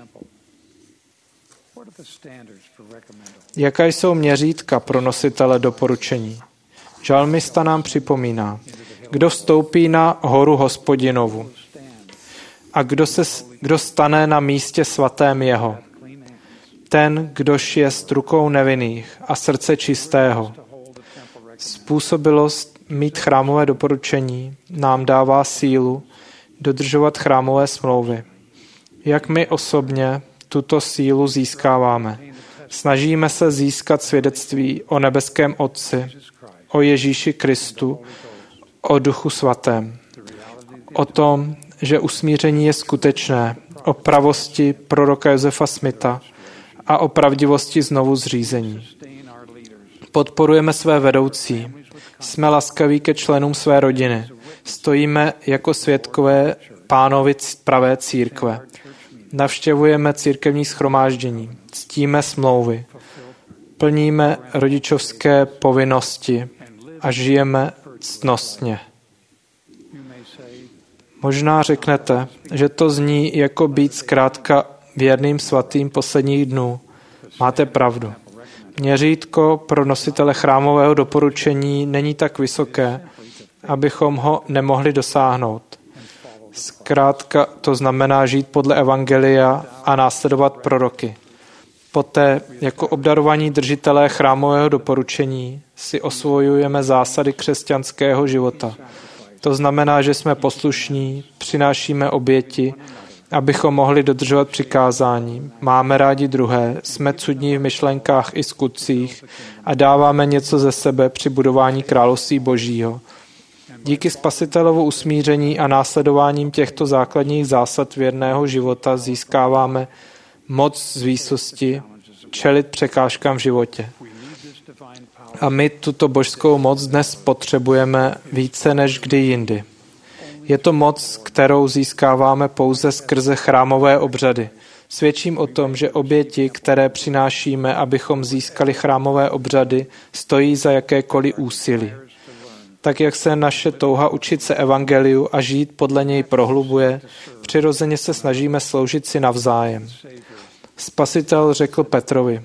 Jaká jsou měřítka pro nositele doporučení? Žalmista nám připomíná, kdo vstoupí na horu Hospodinovu a kdo, se, kdo stane na místě svatém jeho. Ten, kdož je s rukou nevinných a srdce čistého. Způsobilost mít chrámové doporučení nám dává sílu dodržovat chrámové smlouvy. Jak my osobně tuto sílu získáváme? Snažíme se získat svědectví o nebeském Otci, o Ježíši Kristu, o Duchu Svatém. O tom, že usmíření je skutečné, o pravosti proroka Josefa Smitha a o pravdivosti znovu zřízení. Podporujeme své vedoucí, jsme laskaví ke členům své rodiny, stojíme jako svědkové Pánovi pravé církve, navštěvujeme církevní shromáždění, ctíme smlouvy, plníme rodičovské povinnosti a žijeme ctnostně. Možná řeknete, že to zní jako být zkrátka věrným svatým posledních dnů. Máte pravdu. Měřítko pro nositele chrámového doporučení není tak vysoké, abychom ho nemohli dosáhnout. Zkrátka to znamená žít podle evangelia a následovat proroky. Poté, jako obdarovaní držitelé chrámového doporučení, si osvojujeme zásady křesťanského života. To znamená, že jsme poslušní, přinášíme oběti, abychom mohli dodržovat přikázání. Máme rádi druhé, jsme cudní v myšlenkách i skutcích a dáváme něco ze sebe při budování království Božího. Díky Spasitelovu usmíření a následováním těchto základních zásad věrného života získáváme moc z výsosti čelit překážkám v životě. A my tuto božskou moc dnes potřebujeme více než kdy jindy. Je to moc, kterou získáváme pouze skrze chrámové obřady. Svědčím o tom, že oběti, které přinášíme, abychom získali chrámové obřady, stojí za jakékoliv úsilí. Tak jak se naše touha učit se evangeliu a žít podle něj prohlubuje, přirozeně se snažíme sloužit si navzájem. Spasitel řekl Petrovi: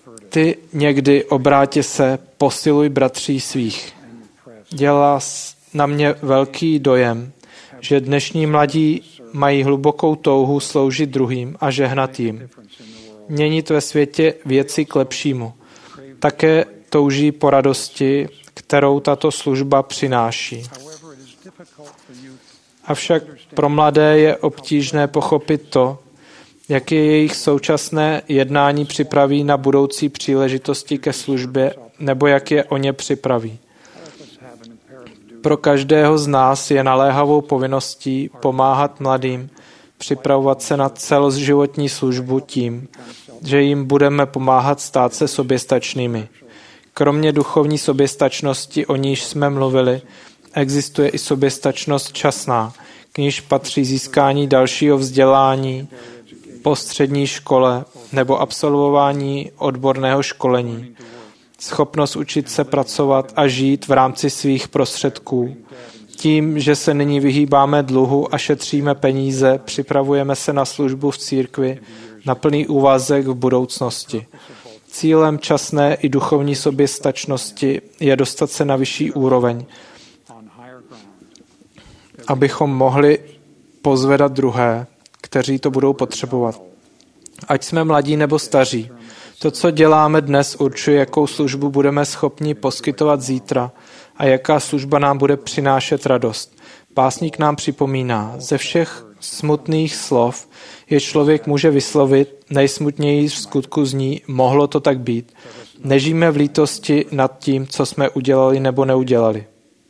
Ty někdy obrátě se, posiluj bratří svých. Dělá, na mě velký dojem, že dnešní mladí mají hlubokou touhu sloužit druhým a žehnat jim. Měnit ve světě věci k lepšímu. Také touží po radosti, kterou tato služba přináší. Avšak pro mladé je obtížné pochopit to, jak je jejich současné jednání připraví na budoucí příležitosti ke službě, nebo jak je o ně připraví. Pro každého z nás je naléhavou povinností pomáhat mladým připravovat se na celoživotní službu tím, že jim budeme pomáhat stát se soběstačnými. Kromě duchovní soběstačnosti, o níž jsme mluvili, existuje i soběstačnost časná, k níž patří získání dalšího vzdělání po střední škole nebo absolvování odborného školení. Schopnost učit se pracovat a žít v rámci svých prostředků. Tím, že se nyní vyhýbáme dluhu a šetříme peníze, připravujeme se na službu v církvi, na plný úvazek v budoucnosti. Cílem časné i duchovní soběstačnosti je dostat se na vyšší úroveň, abychom mohli pozvedat druhé, kteří to budou potřebovat. Ať jsme mladí nebo staří, to, co děláme dnes, určuje, jakou službu budeme schopni poskytovat zítra a jaká služba nám bude přinášet radost. Básník nám připomíná, ze všech smutných slov je člověk může vyslovit, nejsmutněji v skutku zní, mohlo to tak být. Nežijme v lítosti nad tím, co jsme udělali nebo neudělali.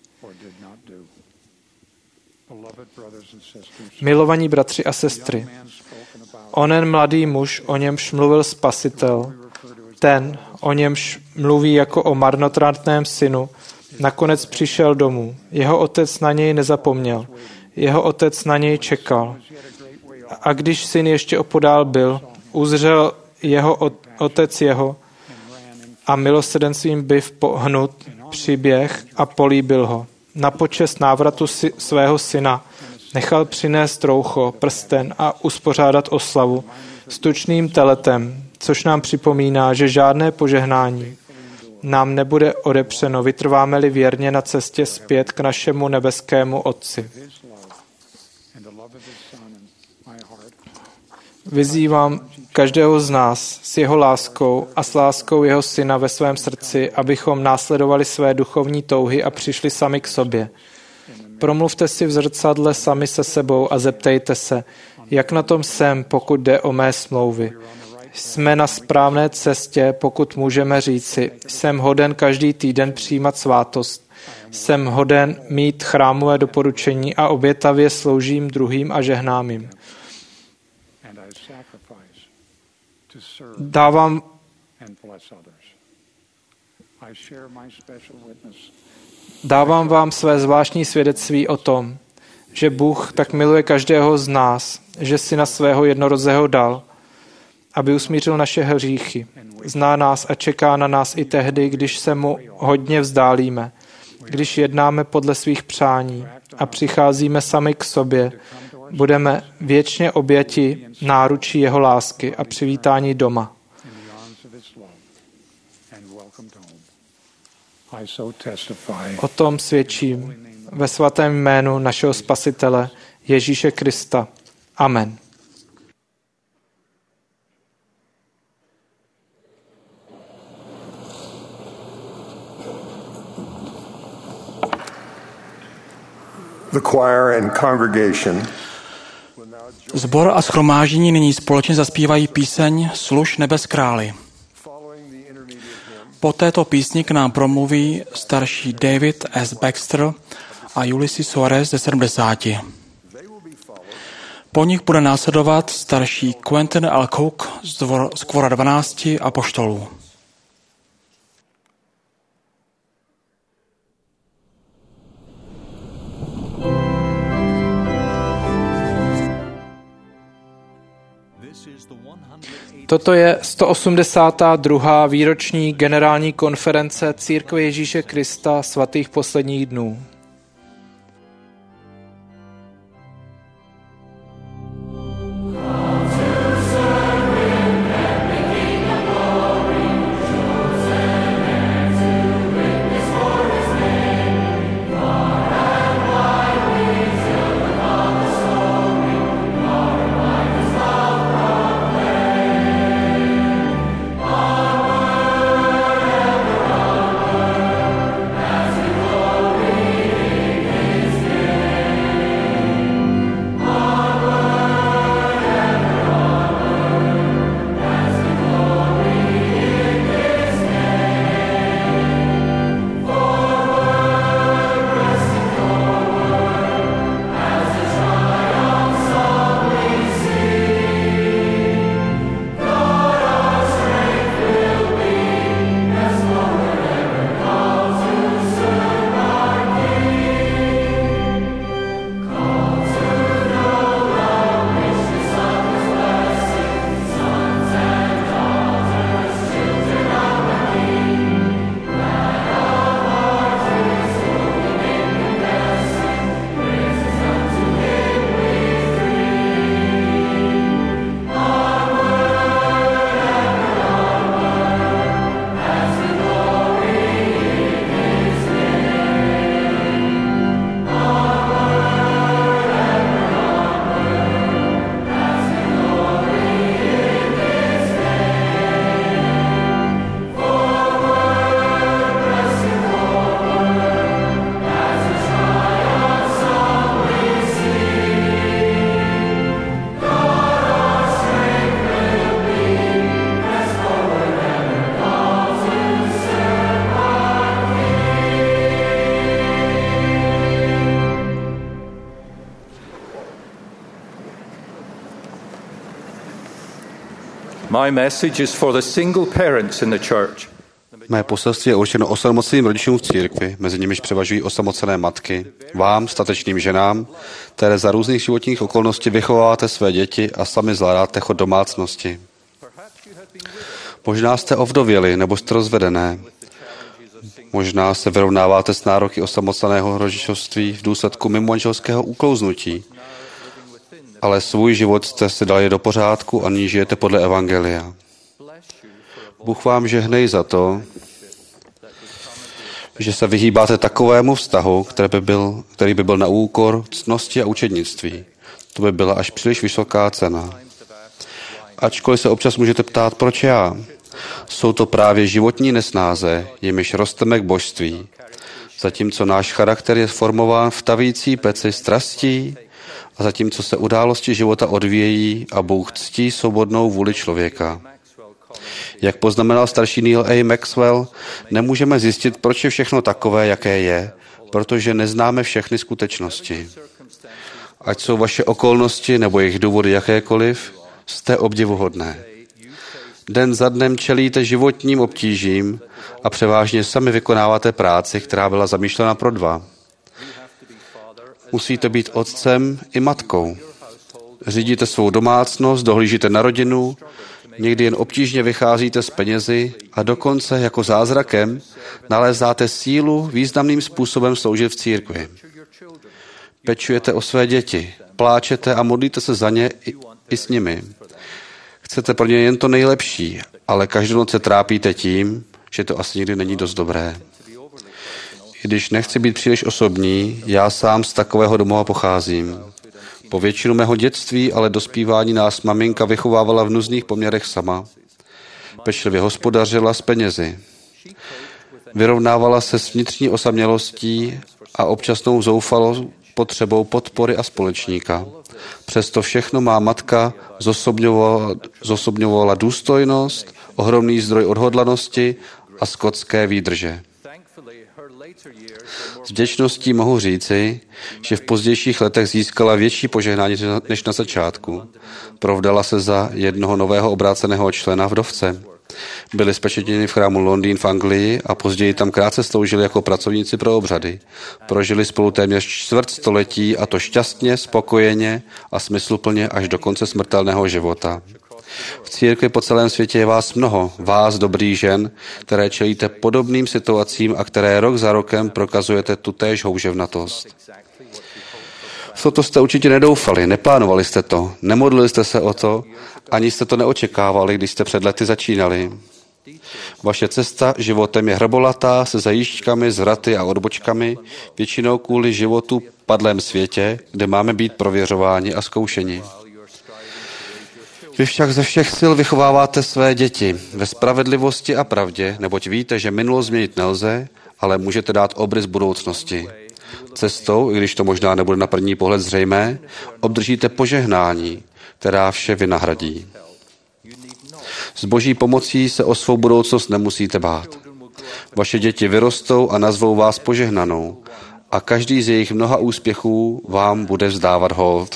Milovaní bratři a sestry, onen mladý muž, o němž mluvil Spasitel, ten, o němž mluví jako o marnotratném synu, nakonec přišel domů. Jeho otec na něj nezapomněl. Jeho otec na něj čekal. A když syn ještě opodál byl, uzřel jeho otec jeho a milosrdenstvím byv pohnut, přiběh a políbil ho. Na počest návratu si, svého syna nechal přinést roucho, prsten a uspořádat oslavu s tučným teletem, což nám připomíná, že žádné požehnání nám nebude odepřeno, vytrváme-li věrně na cestě zpět k našemu nebeskému Otci. Vyzývám každého z nás s jeho láskou a s láskou jeho syna ve svém srdci, abychom následovali své duchovní touhy a přišli sami k sobě. Promluvte si v zrcadle sami se sebou a zeptejte se, jak na tom jsem, pokud jde o mé smlouvy. Jsme na správné cestě, pokud můžeme říci, jsem hoden každý týden přijímat svátost, jsem hoden mít chrámové doporučení a obětavě sloužím druhým a žehnám jim. Dávám Dávám vám své zvláštní svědectví o tom, že Bůh tak miluje každého z nás, že syna svého jednorozeho dal, aby usmířil naše hříchy. Zná nás a čeká na nás i tehdy, když se mu hodně vzdálíme, když jednáme podle svých přání a přicházíme sami k sobě, budeme věčně oběti náručí jeho lásky a přivítání doma. O tom svědčím ve svatém jménu našeho Spasitele Ježíše Krista. Amen. The choir and congregation. Sbor a shromáždění nyní společně zaspívají píseň Služ nebes králi. Po této písni k nám promluví starší David S. Baxter a Ulysses Soares ze sedmdesáti. Po nich bude následovat starší Quentin L. Cook z kvora dvanácti apoštolů. Toto je sto osmdesátá druhá výroční generální konference Církve Ježíše Krista svatých posledních dnů. My message is for the single parents in the church. Mé poselství je určeno osamoceným rodičům v církvi, mezi nimiž převažují osamocené matky, vám, statečným ženám, které za různých životních okolností vychováváte své děti a sami zvládáte chod domácnosti. Možná jste ovdověli nebo jste rozvedené. Možná se vyrovnáváte s nároky osamoceného rodičovství v důsledku mimomanželského uklouznutí, ale svůj život jste si dali do pořádku a nyní žijete podle evangelia. Bůh vám žehnej za to, že se vyhýbáte takovému vztahu, který by byl, který by byl na úkor ctnosti a učednictví. To by byla až příliš vysoká cena. Ačkoliv se občas můžete ptát, proč já? Jsou to právě životní nesnáze, jimiž rosteme k božství. Zatímco náš charakter je formován v tavící peci strastí a zatímco se události života odvíjejí a Bůh ctí svobodnou vůli člověka. Jak poznamenal starší Neil A. Maxwell, nemůžeme zjistit, proč je všechno takové, jaké je, protože neznáme všechny skutečnosti. Ať jsou vaše okolnosti nebo jejich důvody jakékoliv, jste obdivuhodné. Den za dnem čelíte životním obtížím a převážně sami vykonáváte práci, která byla zamýšlena pro dva. Musíte být otcem i matkou. Řídíte svou domácnost, dohlížíte na rodinu, někdy jen obtížně vycházíte z penězi a dokonce jako zázrakem nalézáte sílu významným způsobem sloužit v církvi. Pečujete o své děti, pláčete a modlíte se za ně i, i s nimi. Chcete pro ně jen to nejlepší, ale každou noc se trápíte tím, že to asi nikdy není dost dobré. I když nechci být příliš osobní, já sám z takového domova pocházím. Po většinu mého dětství, ale dospívání nás maminka vychovávala v nuzných poměrech sama. Pečlivě hospodařila s penězi. Vyrovnávala se s vnitřní osamělostí a občasnou zoufalou potřebou podpory a společníka. Přesto všechno má matka zosobňovala, zosobňovala důstojnost, ohromný zdroj odhodlanosti a skotské výdrže. S vděčností mohu říci, že v pozdějších letech získala větší požehnání než na začátku. Provdala se za jednoho nového obráceného člena vdovce. Byli spečetěni v chrámu Londýn v Anglii a později tam krátce sloužili jako pracovníci pro obřady. Prožili spolu téměř čtvrt století a to šťastně, spokojeně a smysluplně až do konce smrtelného života. V církvi po celém světě je vás mnoho, vás dobrých žen, které čelíte podobným situacím a které rok za rokem prokazujete tutéž houževnatost. V toto jste určitě nedoufali, neplánovali jste to, nemodlili jste se o to, ani jste to neočekávali, když jste před lety začínali. Vaše cesta životem je hrbolatá, se zajížďkami, zvraty a odbočkami, většinou kvůli životu padlém světě, kde máme být prověřováni a zkoušeni. Vy však ze všech sil vychováváte své děti ve spravedlivosti a pravdě, neboť víte, že minulost změnit nelze, ale můžete dát obrys budoucnosti. Cestou, i když to možná nebude na první pohled zřejmé, obdržíte požehnání, která vše vynahradí. S Boží pomocí se o svou budoucnost nemusíte bát. Vaše děti vyrostou a nazvou vás požehnanou a každý z jejich mnoha úspěchů vám bude vzdávat hold.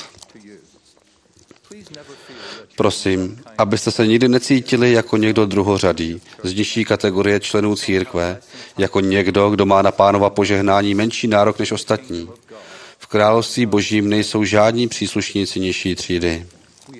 Prosím, abyste se nikdy necítili jako někdo druhořadý, z nižší kategorie členů církve, jako někdo, kdo má na Pánova požehnání menší nárok než ostatní. V království Božím nejsou žádní příslušníci nižší třídy.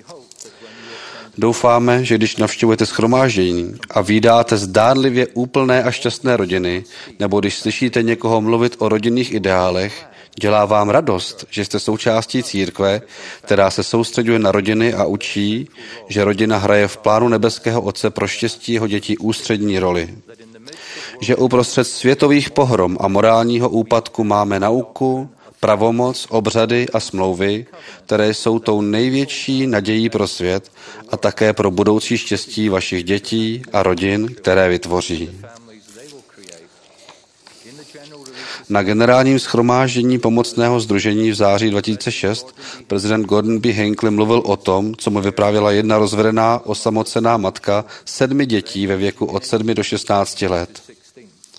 Doufáme, že když navštěvujete shromáždění a vídáte zdánlivě úplné a šťastné rodiny, nebo když slyšíte někoho mluvit o rodinných ideálech, dělá vám radost, že jste součástí církve, která se soustřeďuje na rodiny a učí, že rodina hraje v plánu nebeského Otce pro štěstí jeho dětí ústřední roli. Že uprostřed světových pohrom a morálního úpadku máme nauku, pravomoc, obřady a smlouvy, které jsou tou největší nadějí pro svět a také pro budoucí štěstí vašich dětí a rodin, které vytvoří. Na generálním shromáždění pomocného sdružení v září dva tisíce šest prezident Gordon B. Hinckley mluvil o tom, co mu vyprávěla jedna rozvedená, osamocená matka sedmi dětí ve věku od sedmi do šestnácti let.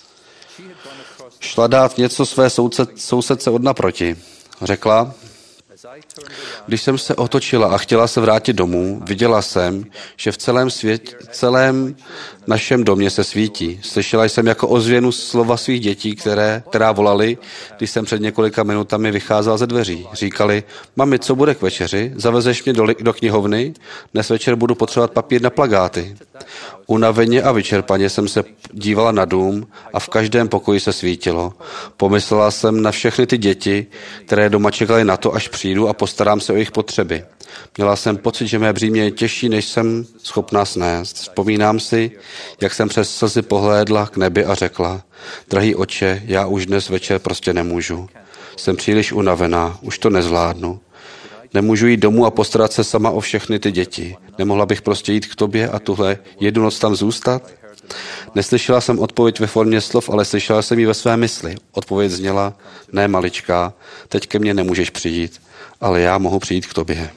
Šla dát něco své soused, sousedce od naproti. Řekla, Když jsem se otočila a chtěla se vrátit domů, viděla jsem, že v celém světě, celém našem domě se svítí. Slyšela jsem jako ozvěnu slova svých dětí, které, která volali, když jsem před několika minutami vycházela ze dveří. Říkali, mami, co bude k večeři? Zavezeš mě do, do knihovny? Dnes večer budu potřebovat papír na plakáty. Unaveně a vyčerpaně jsem se dívala na dům a v každém pokoji se svítilo. Pomyslela jsem na všechny ty děti, které doma čekaly na to, až přijdu a postarám se o jejich potřeby. Měla jsem pocit, že mé břímě je těžší, než jsem schopná snést. Vzpomínám si, jak jsem přes slzy pohlédla k nebi a řekla, drahý Otče, já už dnes večer prostě nemůžu. Jsem příliš unavená, už to nezvládnu. Nemůžu jít domů a postarat se sama o všechny ty děti. Nemohla bych prostě jít k tobě a tuhle jednu noc tam zůstat? Neslyšela jsem odpověď ve formě slov, ale slyšela jsem ji ve své mysli. Odpověď zněla, ne maličká, teď ke mně nemůžeš přijít, ale já mohu přijít k tobě.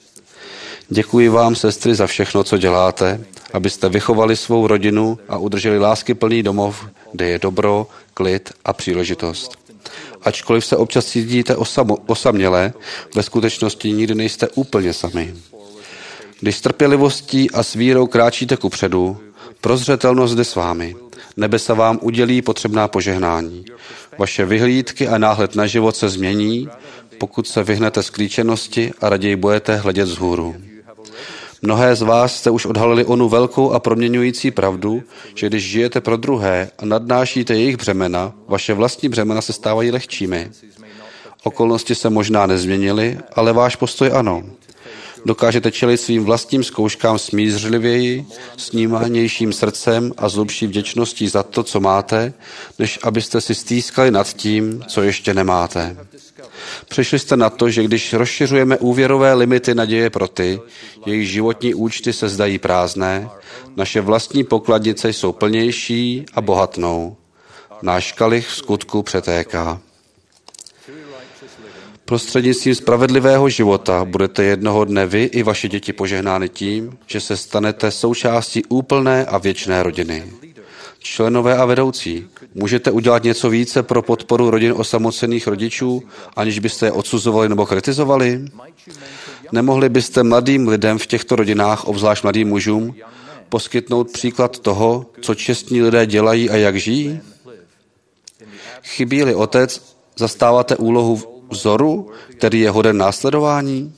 Děkuji vám, sestry, za všechno, co děláte, abyste vychovali svou rodinu a udrželi láskyplný domov, kde je dobro, klid a příležitost. Ačkoliv se občas cítíte osamo, osamělé, ve skutečnosti nikdy nejste úplně sami. Když s trpělivostí a s vírou kráčíte kupředu, prozřetelnost jde s vámi. Nebesa vám udělí potřebná požehnání. Vaše vyhlídky a náhled na život se změní, pokud se vyhnete sklíčenosti a raději budete hledět vzhůru. Mnohé z vás jste už odhalili onu velkou a proměňující pravdu, že když žijete pro druhé a nadnášíte jejich břemena, vaše vlastní břemena se stávají lehčími. Okolnosti se možná nezměnily, ale váš postoj ano. Dokážete čelit svým vlastním zkouškám smířlivěji, s nímanějším srdcem a s hlubší vděčností za to, co máte, než abyste si stýskali nad tím, co ještě nemáte. Přišli jste na to, že když rozšiřujeme úvěrové limity naděje pro ty, jejich životní účty se zdají prázdné, naše vlastní pokladnice jsou plnější a bohatnou. Náš kalich v skutku přetéká. Prostřednictvím spravedlivého života budete jednoho dne vy i vaše děti požehnány tím, že se stanete součástí úplné a věčné rodiny. Členové a vedoucí, můžete udělat něco více pro podporu rodin osamocených rodičů, aniž byste je odsuzovali nebo kritizovali? Nemohli byste mladým lidem v těchto rodinách, obzvlášť mladým mužům, poskytnout příklad toho, co čestní lidé dělají a jak žijí? Chybí-li otec, zastáváte úlohu vzoru, který je hoden následování?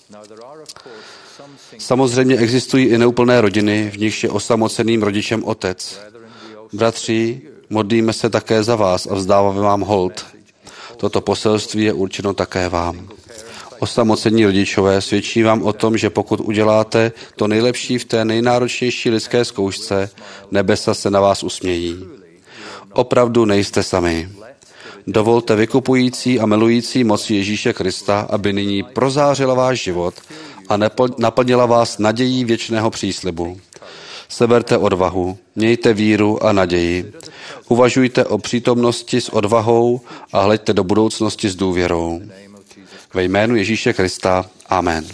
Samozřejmě existují i neúplné rodiny, v nichž je osamoceným rodičem otec. Bratři, modlíme se také za vás a vzdáváme vám hold. Toto poselství je určeno také vám. Osamocení rodičové svědčí vám o tom, že pokud uděláte to nejlepší v té nejnáročnější lidské zkoušce, nebesa se na vás usmějí. Opravdu nejste sami. Dovolte vykupující a milující moci Ježíše Krista, aby nyní prozářila váš život a naplnila vás nadějí věčného příslibu. Seberte odvahu, mějte víru a naději. Uvažujte o přítomnosti s odvahou a hleďte do budoucnosti s důvěrou. Ve jménu Ježíše Krista. Amen.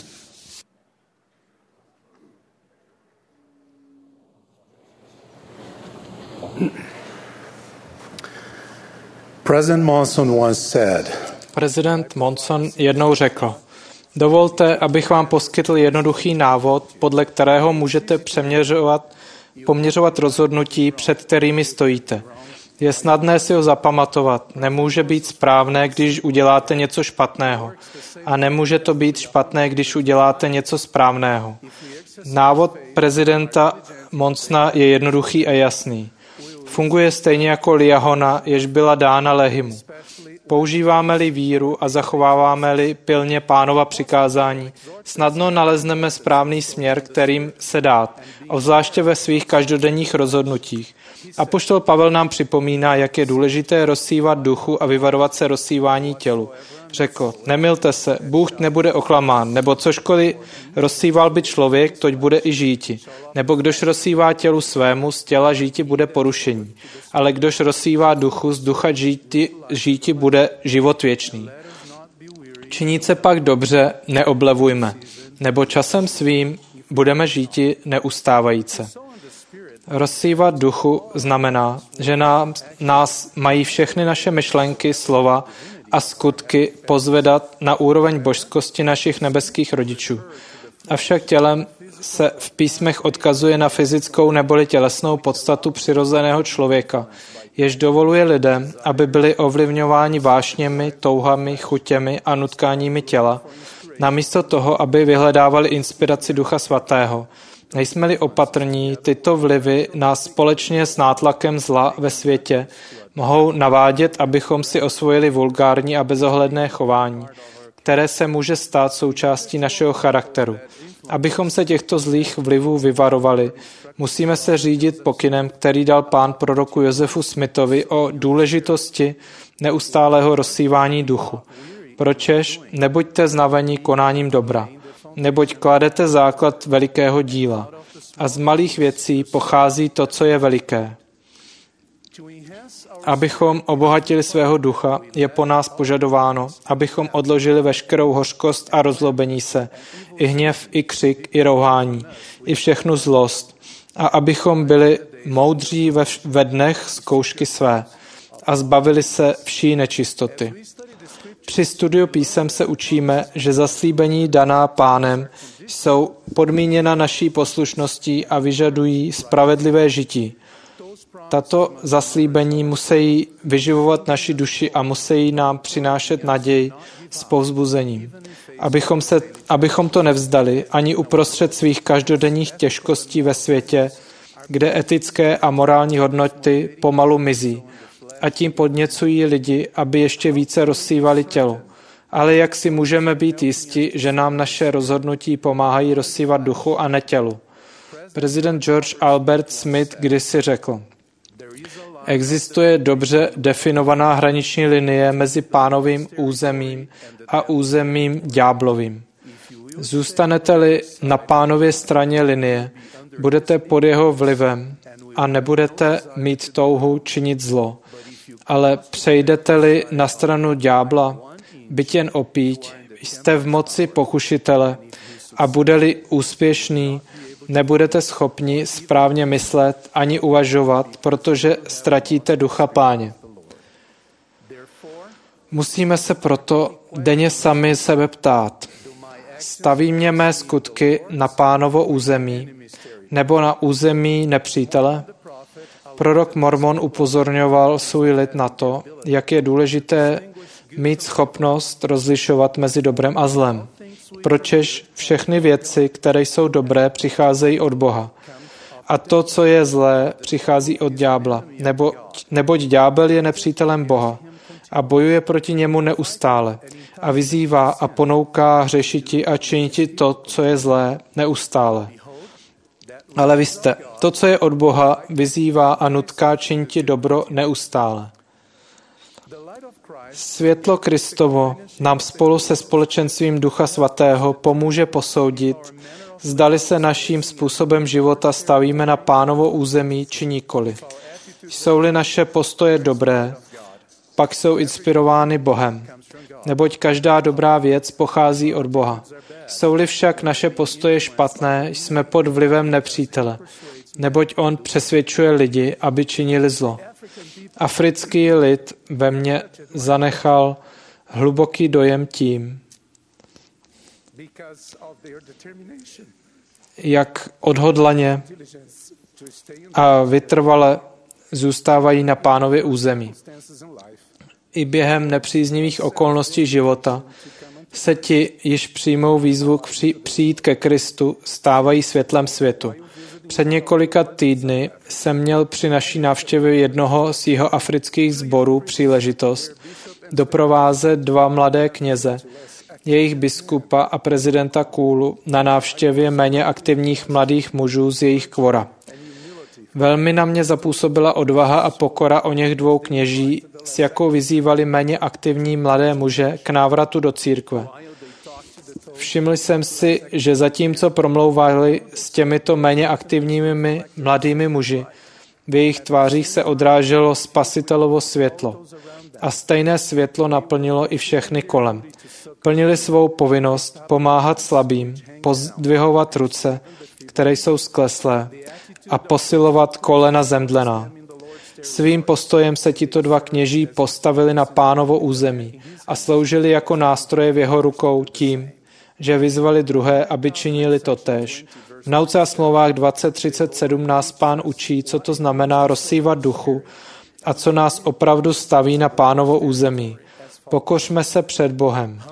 President Monson once said, Prezident Monson jednou řekl, dovolte, abych vám poskytl jednoduchý návod, podle kterého můžete přeměřovat, poměřovat rozhodnutí, před kterými stojíte. Je snadné si ho zapamatovat. Nemůže být správné, když uděláte něco špatného. A nemůže to být špatné, když uděláte něco správného. Návod prezidenta Monsona je jednoduchý a jasný. Funguje stejně jako liahona, jež byla dána Lehimu. Používáme-li víru a zachováváme-li pilně Pánova přikázání, snadno nalezneme správný směr, kterým se dát, obzvláště ve svých každodenních rozhodnutích. Apoštol Pavel nám připomíná, jak je důležité rozsívat duchu a vyvarovat se rozsívání tělu. Řekl, nemilte se, Bůh nebude oklamán, nebo cožkoliv rozsíval by člověk, toť bude i žíti. Nebo kdož rozsívá tělu svému, z těla žíti bude porušení. Ale kdož rozsívá duchu, z ducha žíti, žíti bude život věčný. Činit se pak dobře, neoblevujme, nebo časem svým budeme žíti neustávajíce. Rozsívat duchu znamená, že nám, nás mají všechny naše myšlenky, slova a skutky pozvedat na úroveň božskosti našich nebeských rodičů. Avšak tělem se v písmech odkazuje na fyzickou neboli tělesnou podstatu přirozeného člověka, jež dovoluje lidem, aby byli ovlivňováni vášněmi, touhami, chutěmi a nutkáními těla, namísto toho, aby vyhledávali inspiraci Ducha Svatého. Nejsme-li opatrní, tyto vlivy nás společně s nátlakem zla ve světě mohou navádět, abychom si osvojili vulgární a bezohledné chování, které se může stát součástí našeho charakteru. Abychom se těchto zlých vlivů vyvarovali, musíme se řídit pokynem, který dal Pán proroku Josefu Smithovi o důležitosti neustálého rozsívání duchu. Pročež nebuďte znavení konáním dobra, neboť kladete základ velikého díla. A z malých věcí pochází to, co je veliké. Abychom obohatili svého ducha, je po nás požadováno, abychom odložili veškerou hořkost a rozlobení se, i hněv, i křik, i rouhání, i všechnu zlost, a abychom byli moudří ve, ve dnech zkoušky své a zbavili se vší nečistoty. Při studiu písem se učíme, že zaslíbení daná Pánem jsou podmíněna naší poslušností a vyžadují spravedlivé žití. Tato zaslíbení musí vyživovat naši duši a musí nám přinášet naději s povzbuzením. Abychom, se, abychom to nevzdali ani uprostřed svých každodenních těžkostí ve světě, kde etické a morální hodnoty pomalu mizí a tím podněcují lidi, aby ještě více rozsívali tělo. Ale jak si můžeme být jisti, že nám naše rozhodnutí pomáhají rozsívat duchu a ne tělu? Prezident George Albert Smith kdysi řekl: existuje dobře definovaná hraniční linie mezi Pánovým územím a územím ďáblovým. Zůstanete-li na Pánově straně linie, budete pod jeho vlivem a nebudete mít touhu činit zlo. Ale přejdete-li na stranu ďábla, byť jen opíť, jste v moci pokušitele a bude-li úspěšný, nebudete schopni správně myslet ani uvažovat, protože ztratíte ducha Páně. Musíme se proto denně sami sebe ptát: staví mě mé skutky na Pánovo území nebo na území nepřítele? Prorok Mormon upozorňoval svůj lid na to, jak je důležité mít schopnost rozlišovat mezi dobrem a zlem. Pročež všechny věci, které jsou dobré, přicházejí od Boha. A to, co je zlé, přichází od ďábla. Nebo, neboť ďábel je nepřítelem Boha a bojuje proti němu neustále a vyzývá a ponouká hřešiti a činiti to, co je zlé, neustále. Ale vy jste, to, co je od Boha, vyzývá a nutká činiti dobro neustále. Světlo Kristovo nám spolu se společenstvím Ducha Svatého pomůže posoudit, zdali se naším způsobem života stavíme na Pánovo území či nikoli. Jsou-li naše postoje dobré, pak jsou inspirovány Bohem, neboť každá dobrá věc pochází od Boha. Jsou-li však naše postoje špatné, jsme pod vlivem nepřítele, neboť on přesvědčuje lidi, aby činili zlo. Africký lid ve mně zanechal hluboký dojem tím, jak odhodlaně a vytrvale zůstávají na Pánově území. I během nepříznivých okolností života se ti, již přijmou výzvu k při, přijít ke Kristu, stávají světlem světu. Před několika týdny jsem měl při naší návštěvě jednoho z jihoafrických sborů příležitost doprovázet dva mladé kněze, jejich biskupa a prezidenta Kůlu na návštěvě méně aktivních mladých mužů z jejich kvora. Velmi na mě zapůsobila odvaha a pokora o něch dvou kněží, s jakou vyzývali méně aktivní mladé muže k návratu do církve. Všiml jsem si, že zatímco promlouvali s těmito méně aktivními mladými muži, v jejich tvářích se odráželo spasitelovo světlo. A stejné světlo naplnilo i všechny kolem. Plnili svou povinnost pomáhat slabým, pozdvihovat ruce, které jsou skleslé, a posilovat kolena zemdlená. Svým postojem se tito dva kněží postavili na Pánovo území a sloužili jako nástroje v jeho rukou tím, že vyzvali druhé, aby činili totéž. V Nauce a smlouvách dvacet třicet sedm nás Pán učí, co to znamená rozsívat duchu a co nás opravdu staví na Pánovo území. Pokořme se před Bohem.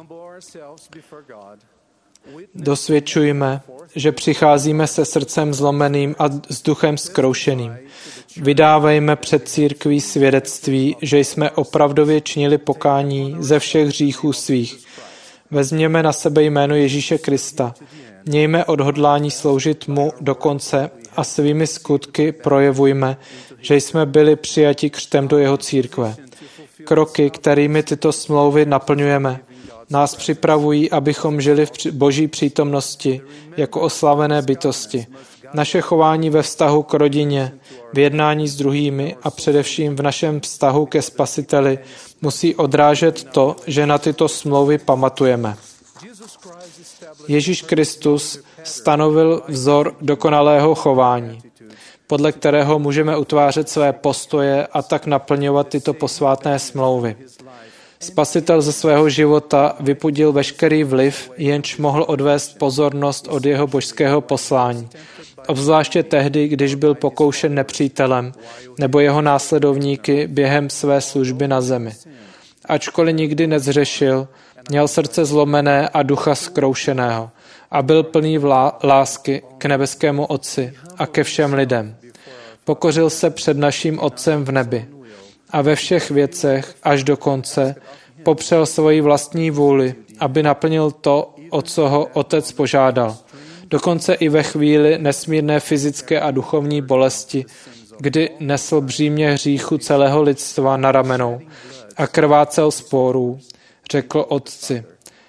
Dosvědčujme, že přicházíme se srdcem zlomeným a s duchem zkroušeným. Vydávejme před církví svědectví, že jsme opravdově činili pokání ze všech hříchů svých. Vezměme na sebe jméno Ježíše Krista. Mějme odhodlání sloužit mu do konce a svými skutky projevujme, že jsme byli přijati křtem do jeho církve. Kroky, kterými tyto smlouvy naplňujeme, nás připravují, abychom žili v Boží přítomnosti jako oslavené bytosti. Naše chování ve vztahu k rodině, v jednání s druhými a především v našem vztahu ke Spasiteli musí odrážet to, že na tyto smlouvy pamatujeme. Ježíš Kristus stanovil vzor dokonalého chování, podle kterého můžeme utvářet své postoje a tak naplňovat tyto posvátné smlouvy. Spasitel ze svého života vypudil veškerý vliv, jenž mohl odvést pozornost od jeho božského poslání. Obzvláště tehdy, když byl pokoušen nepřítelem nebo jeho následovníky během své služby na zemi. Ačkoliv nikdy nezřešil, měl srdce zlomené a ducha zkroušeného a byl plný vlá- lásky k nebeskému Otci a ke všem lidem. Pokořil se před naším Otcem v nebi a ve všech věcech až do konce popřel svoji vlastní vůli, aby naplnil to, o co ho Otec požádal. Dokonce i ve chvíli nesmírné fyzické a duchovní bolesti, kdy nesl břímě hříchu celého lidstva na ramenou a krvácel z pórů, řekl Otci: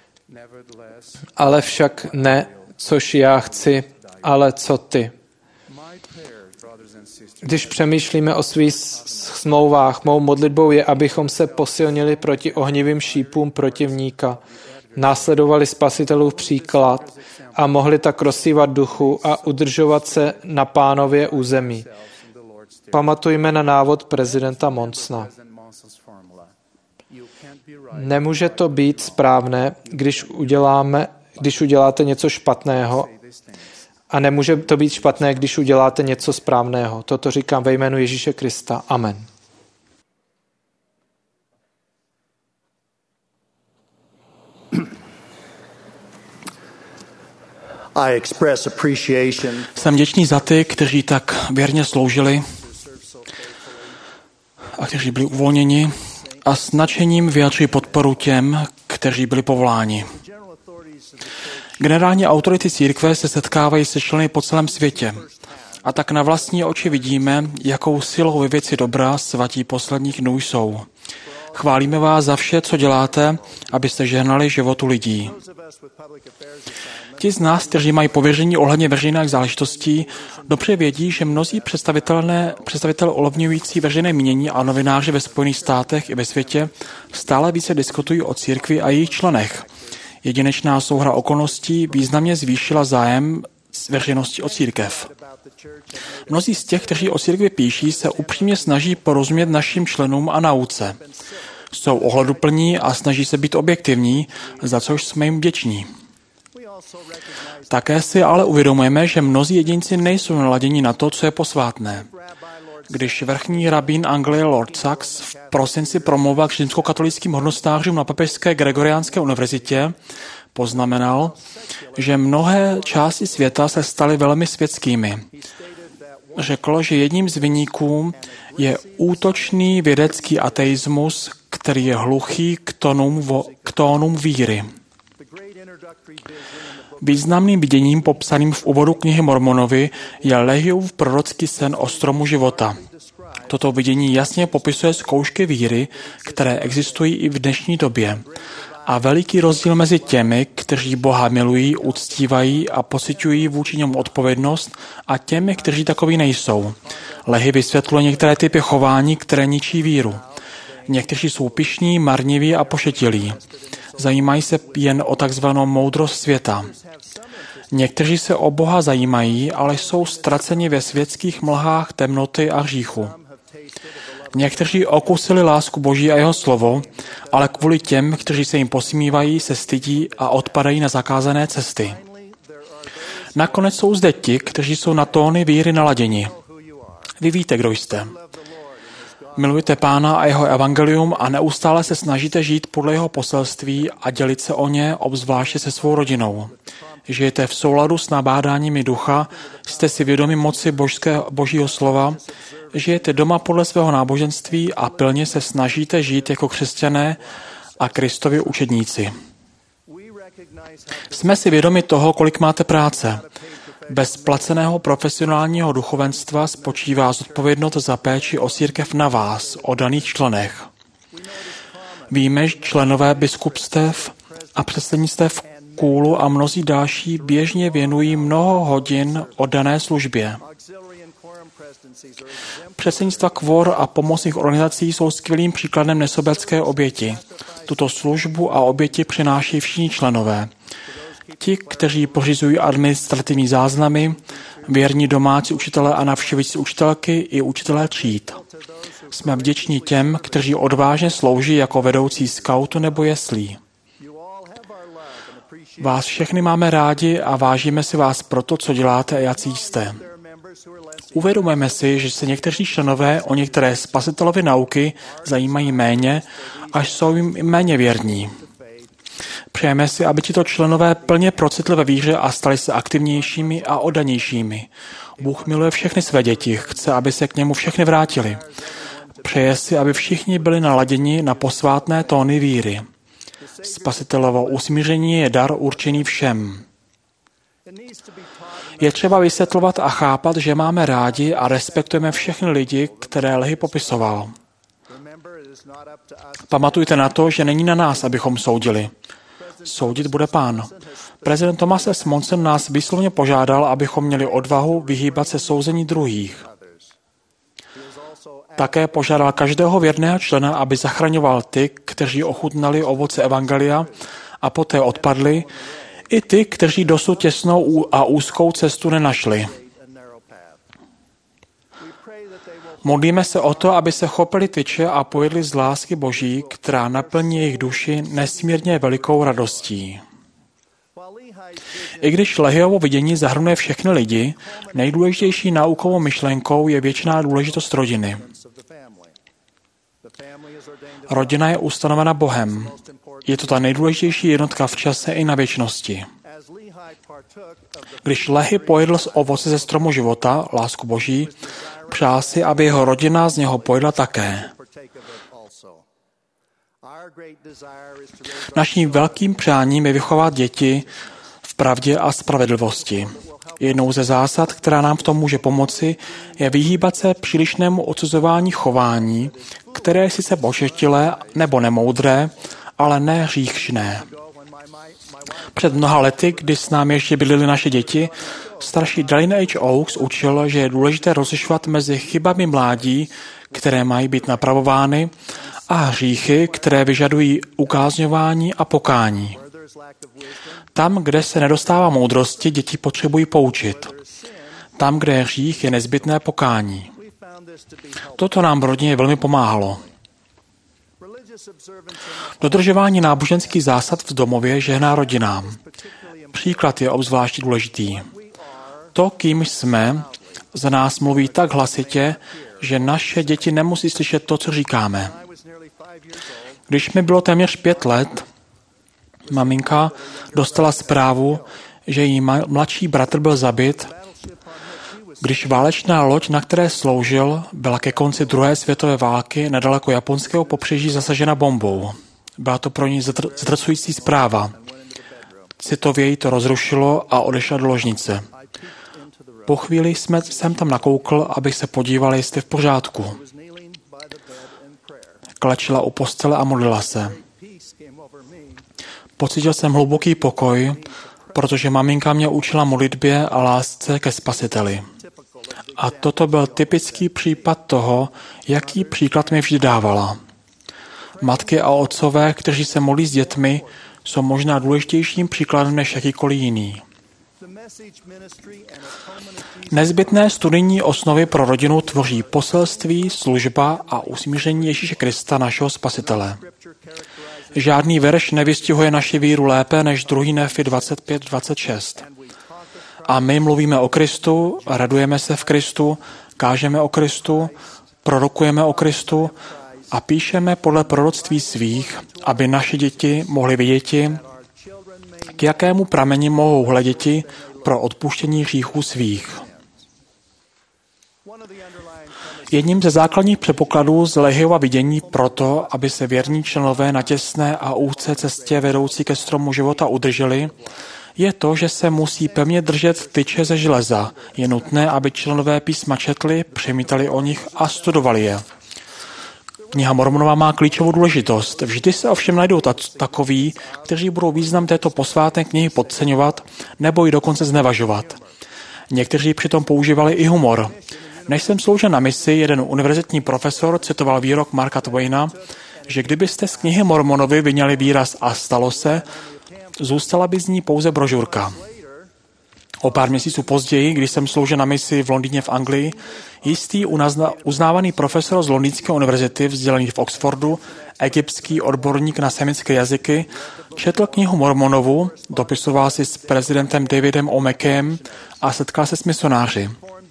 ale však ne, což já chci, ale co ty. Když přemýšlíme o svých smlouvách, mou modlitbou je, abychom se posilnili proti ohnivým šípům protivníka, následovali Spasitelův příklad a mohli tak rozsívat duchu a udržovat se na Pánově území. Pamatujme na návod prezidenta Monsona. Nemůže to být správné, když, uděláme, když uděláte něco špatného, a nemůže to být špatné, když uděláte něco správného. Toto říkám ve jménu Ježíše Krista. Amen. Jsem vděčný za ty, kteří tak věrně sloužili a kteří byli uvolněni a s nadšením vyjadřují podporu těm, kteří byli povoláni. Generální autority církve se setkávají se členy po celém světě a tak na vlastní oči vidíme, jakou silou ve věci dobra svatí posledních dnů jsou. Chválíme vás za vše, co děláte, abyste žehnali životu lidí. Ti z nás, kteří mají pověření ohledně veřejných záležitostí, dobře vědí, že mnozí představitelé, představitelé ovlivňující veřejné mínění a novináři ve Spojených státech i ve světě stále více diskutují o církvi a jejich členech. Jedinečná souhra okolností významně zvýšila zájem z veřejnosti o církev. Mnozí z těch, kteří o církvi píší, se upřímně snaží porozumět našim členům a nauce. Jsou ohleduplní a snaží se být objektivní, za což jsme jim vděční. Také si ale uvědomujeme, že mnozí jedinci nejsou naladěni na to, co je posvátné. Když vrchní rabín Anglie Lord Sachs v prosinci promluvil k římskokatolickým hodnostářům na Papežské Gregoriánské univerzitě, poznamenal, že mnohé části světa se staly velmi světskými. Řekl, že jedním z viníků je útočný vědecký ateismus, který je hluchý k tónům, vo, k tónům víry. Významným viděním popsaným v úvodu knihy Mormonovi je Lehiův prorocký sen o stromu života. Toto vidění jasně popisuje zkoušky víry, které existují i v dnešní době. A veliký rozdíl mezi těmi, kteří Boha milují, uctívají a pociťují vůči němu odpovědnost, a těmi, kteří takoví nejsou. Lehi vysvětluje některé typy chování, které ničí víru. Někteří jsou pyšní, marniví a pošetilí. Zajímají se jen o takzvanou moudrost světa. Někteří se o Boha zajímají, ale jsou ztraceni ve světských mlhách temnoty a hříchu. Někteří okusili lásku Boží a jeho slovo, ale kvůli těm, kteří se jim posmívají, se stydí a odpadají na zakázané cesty. Nakonec jsou zde ti, kteří jsou na tóny víry naladěni. Vy víte, kdo jste. Milujete Pána a jeho evangelium a neustále se snažíte žít podle jeho poselství a dělit se o ně, obzvláště se svou rodinou. Žijete v souladu s nabádáními ducha, jste si vědomi moci božské, Božího slova, žijete doma podle svého náboženství a pilně se snažíte žít jako křesťané a Kristovi učedníci. Jsme si vědomi toho, kolik máte práce. Bez placeného profesionálního duchovenstva spočívá zodpovědnost za péči o církev na vás, o daných členech. Víme, že členové biskupstev a předsednictev kůlu a mnozí další běžně věnují mnoho hodin oddané službě. Předsednictva kvor a pomocných organizací jsou skvělým příkladem nesobecké oběti. Tuto službu a oběti přináší všichni členové. Ti, kteří pořizují administrativní záznamy, věrní domácí učitelé a navštěvující učitelky i učitelé tříd. Jsme vděční těm, kteří odvážně slouží jako vedoucí skautu nebo jeslí. Vás všechny máme rádi a vážíme si vás proto, co děláte a jací jste. Uvědomujeme si, že se někteří členové o některé spasitelovy nauky zajímají méně, až jsou jim méně věrní. Přejeme si, aby tito členové plně procitli ve víře a stali se aktivnějšími a oddanějšími. Bůh miluje všechny své děti, chce, aby se k němu všechny vrátili. Přeje si, aby všichni byli naladěni na posvátné tóny víry. Spasitelovo usmíření je dar určený všem. Je třeba vysvětlovat a chápat, že máme rádi a respektujeme všechny lidi, které Lehi popisoval. Pamatujte na to, že není na nás, abychom soudili. Soudit bude Pán. Prezident Thomas S. Monson nás výslovně požádal, abychom měli odvahu vyhýbat se souzení druhých. Také požádal každého věrného člena, aby zachraňoval ty, kteří ochutnali ovoce evangelia a poté odpadli, i ty, kteří dosud těsnou a úzkou cestu nenašli. Modlíme se o to, aby se chopili tyče a pojedli z lásky Boží, která naplní jejich duši nesmírně velikou radostí. I když Lehiovo vidění zahrnuje všechny lidi, nejdůležitější naukovou myšlenkou je věčná důležitost rodiny. Rodina je ustanovena Bohem. Je to ta nejdůležitější jednotka v čase i na věčnosti. Když Lehi pojedl z ovoce ze stromu života, lásku Boží, přál si, aby jeho rodina z něho pojedla také. Naším velkým přáním je vychovat děti v pravdě a spravedlivosti. Jednou ze zásad, která nám v tom může pomoci, je vyhýbat se přílišnému odsuzování chování, které je sice božeštilé nebo nemoudré, ale ne hříšné. Před mnoha lety, kdy s námi ještě bydlely naše děti, starší Dallin H. Oaks učil, že je důležité rozlišovat mezi chybami mládí, které mají být napravovány, a hříchy, které vyžadují ukázňování a pokání. Tam, kde se nedostává moudrosti, děti potřebují poučit. Tam, kde je hřích, je nezbytné pokání. Toto nám v rodině velmi pomáhalo. Dodržování náboženských zásad v domově žehná rodinám. Příklad je obzvlášť důležitý. To, kým jsme, za nás mluví tak hlasitě, že naše děti nemusí slyšet to, co říkáme. Když mi bylo téměř pět let, maminka dostala zprávu, že její mladší bratr byl zabit, když válečná loď, na které sloužil, byla ke konci druhé světové války nedaleko japonského pobřeží zasažena bombou. Byla to pro ní zdrcující zpráva. Citově jí to rozrušilo a odešla do ložnice. Po chvíli jsme, jsem tam nakoukl, abych se podíval, jestli v pořádku. Klečela u postele a modlila se. Pocítil jsem hluboký pokoj, protože maminka mě učila modlitbě a lásce ke Spasiteli. A toto byl typický případ toho, jaký příklad mi vždy dávala. Matky a otcové, kteří se modlí s dětmi, jsou možná důležitějším příkladem než jakýkoliv jiný. Nezbytné studijní osnovy pro rodinu tvoří poselství, služba a usmíření Ježíše Krista, našeho Spasitele. Žádný verš nevystihuje naši víru lépe než druhý Nefi dvacet pět dvacet šest. A my mluvíme o Kristu, radujeme se v Kristu, kážeme o Kristu, prorokujeme o Kristu a píšeme podle proroctví svých, aby naše děti mohly věděti, k jakému prameni mohou hleděti pro odpuštění hříchů svých. Jedním ze základních předpokladů z Lehiova vidění proto, aby se věrní členové na těsné a úzké cestě vedoucí ke stromu života udrželi, je to, že se musí pevně držet tyče ze železa. Je nutné, aby členové písma četli, přemítali o nich a studovali je. Kniha Mormonova má klíčovou důležitost. Vždy se ovšem najdou takoví, kteří budou význam této posvátné knihy podceňovat nebo ji dokonce znevažovat. Někteří přitom používali i humor. Než jsem sloužil na misi, jeden univerzitní profesor citoval výrok Marka Twaina, že kdybyste z knihy Mormonovi vyňali výraz a stalo se, zůstala by z ní pouze brožurka. O pár měsíců později, když jsem sloužil na misi v Londýně v Anglii, jistý uznávaný profesor z Londýnské univerzity, vzdělaný v Oxfordu, egyptský odborník na semické jazyky, četl knihu Mormonovu, dopisoval si s prezidentem Davidem O. McKayem a setkal se s misionáři.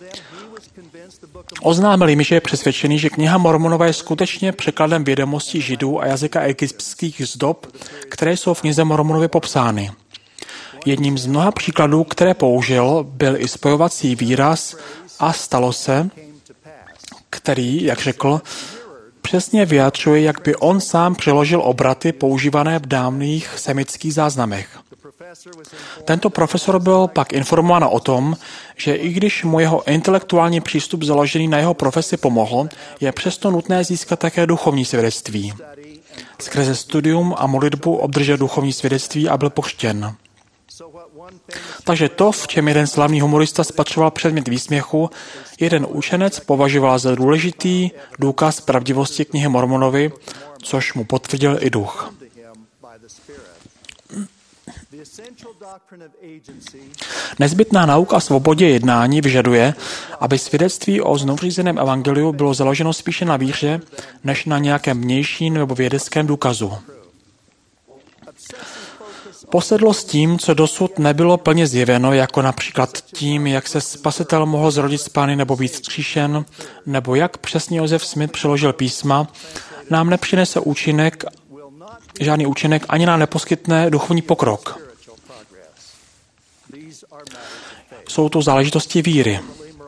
Oznámil mi, že je přesvědčený, že kniha Mormonova je skutečně překladem vědomostí Židů a jazyka egyptských zdob, které jsou v knize Mormonově popsány. Jedním z mnoha příkladů, které použil, byl i spojovací výraz a stalo se, který, jak řekl, přesně vyjadřuje, jak by on sám přeložil obraty používané v dávných semických záznamech. Tento profesor byl pak informován o tom, že i když mu jeho intelektuální přístup založený na jeho profesi pomohl, je přesto nutné získat také duchovní svědectví. Skrze studium a modlitbu obdržel duchovní svědectví a byl pokřtěn. Takže to, v čem jeden slavný humorista spatřoval předmět výsměchu, jeden učenec považoval za důležitý důkaz pravdivosti knihy Mormonovy, což mu potvrdil i duch. Nezbytná nauka o svobodě jednání vyžaduje, aby svědectví o znovřízeném evangeliu bylo založeno spíše na víře, než na nějakém vnějším nebo vědeckém důkazu. Posedlo s tím, co dosud nebylo plně zjeveno, jako například tím, jak se Spasitel mohl zrodit z Pány nebo být vzkříšen, nebo jak přesně Joseph Smith přeložil písma, nám nepřinese účinek, žádný účinek, ani nám neposkytne duchovní pokrok. Jsou to záležitosti víry.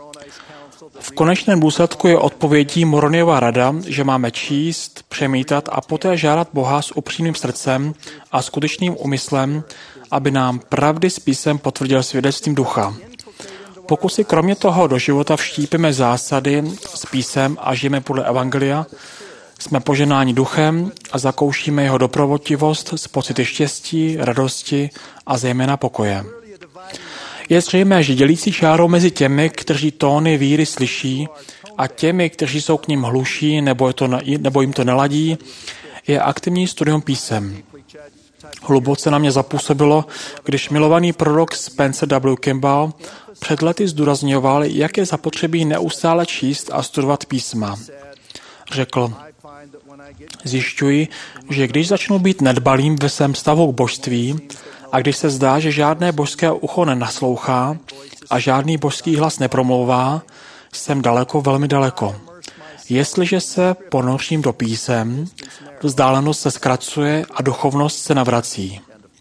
V konečném důsledku je odpovědí Moroniova rada, že máme číst, přemítat a poté žádat Boha s upřímným srdcem a skutečným úmyslem, aby nám pravdy s písem potvrdil svědectvím ducha. Pokud si kromě toho do života vštípíme zásady s písem a žijeme podle evangelia, jsme poženáni duchem a zakoušíme jeho doprovodtivost s pocity štěstí, radosti a zejména pokoje. Je zřejmé, že dělící čárou mezi těmi, kteří tóny víry slyší, a těmi, kteří jsou k nim hluší nebo, to, nebo jim to neladí, je aktivní studium písem. Hluboce na mě zapůsobilo, když milovaný prorok Spencer W. Kimball před lety zdůrazňoval, jak je zapotřebí neustále číst a studovat písma. Řekl, zjišťuji, že když začnu být nedbalým ve svém stavu k božství a když se zdá, že žádné božské ucho nenaslouchá a žádný božský hlas nepromlouvá, jsem daleko, velmi daleko. Jestliže se ponořím do písem, vzdálenost se zkracuje a duchovnost se navrací.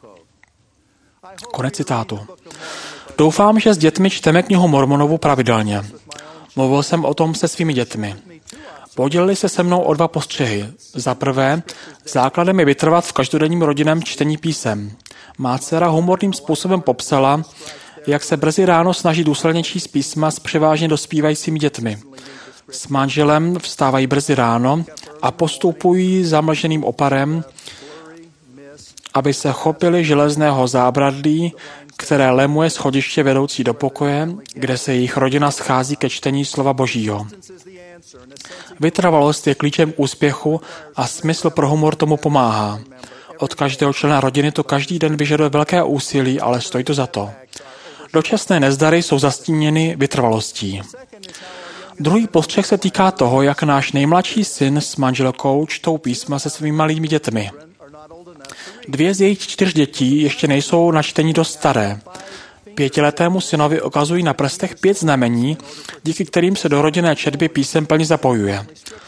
Konec citátu. Doufám, že s dětmi čteme knihu Mormonovu pravidelně. Mluvil jsem o tom se svými dětmi. Podělili se se mnou o dva postřehy. Za prvé, základem je vytrvat v každodenním rodinném čtení písem. Má dcera humorným způsobem popsala, jak se brzy ráno snaží důsledně číst písma s převážně dospívajícími dětmi. S manželem vstávají brzy ráno a postupují zamlženým oparem, aby se chopili železného zábradlí, které lemuje schodiště vedoucí do pokoje, kde se jejich rodina schází ke čtení slova Božího. Vytrvalost je klíčem k úspěchu a smysl pro humor tomu pomáhá. Od každého člena rodiny to každý den vyžaduje velké úsilí, ale stojí to za to. Dočasné nezdary jsou zastíněny vytrvalostí. Druhý postřeh se týká toho, jak náš nejmladší syn s manželkou čtou písma se svými malými dětmi. Dvě z jejich čtyř dětí ještě nejsou na čtení dost staré. Pětiletému synovi ukazují na prstech pět znamení, díky kterým se do rodinné četby písem plně zapojuje.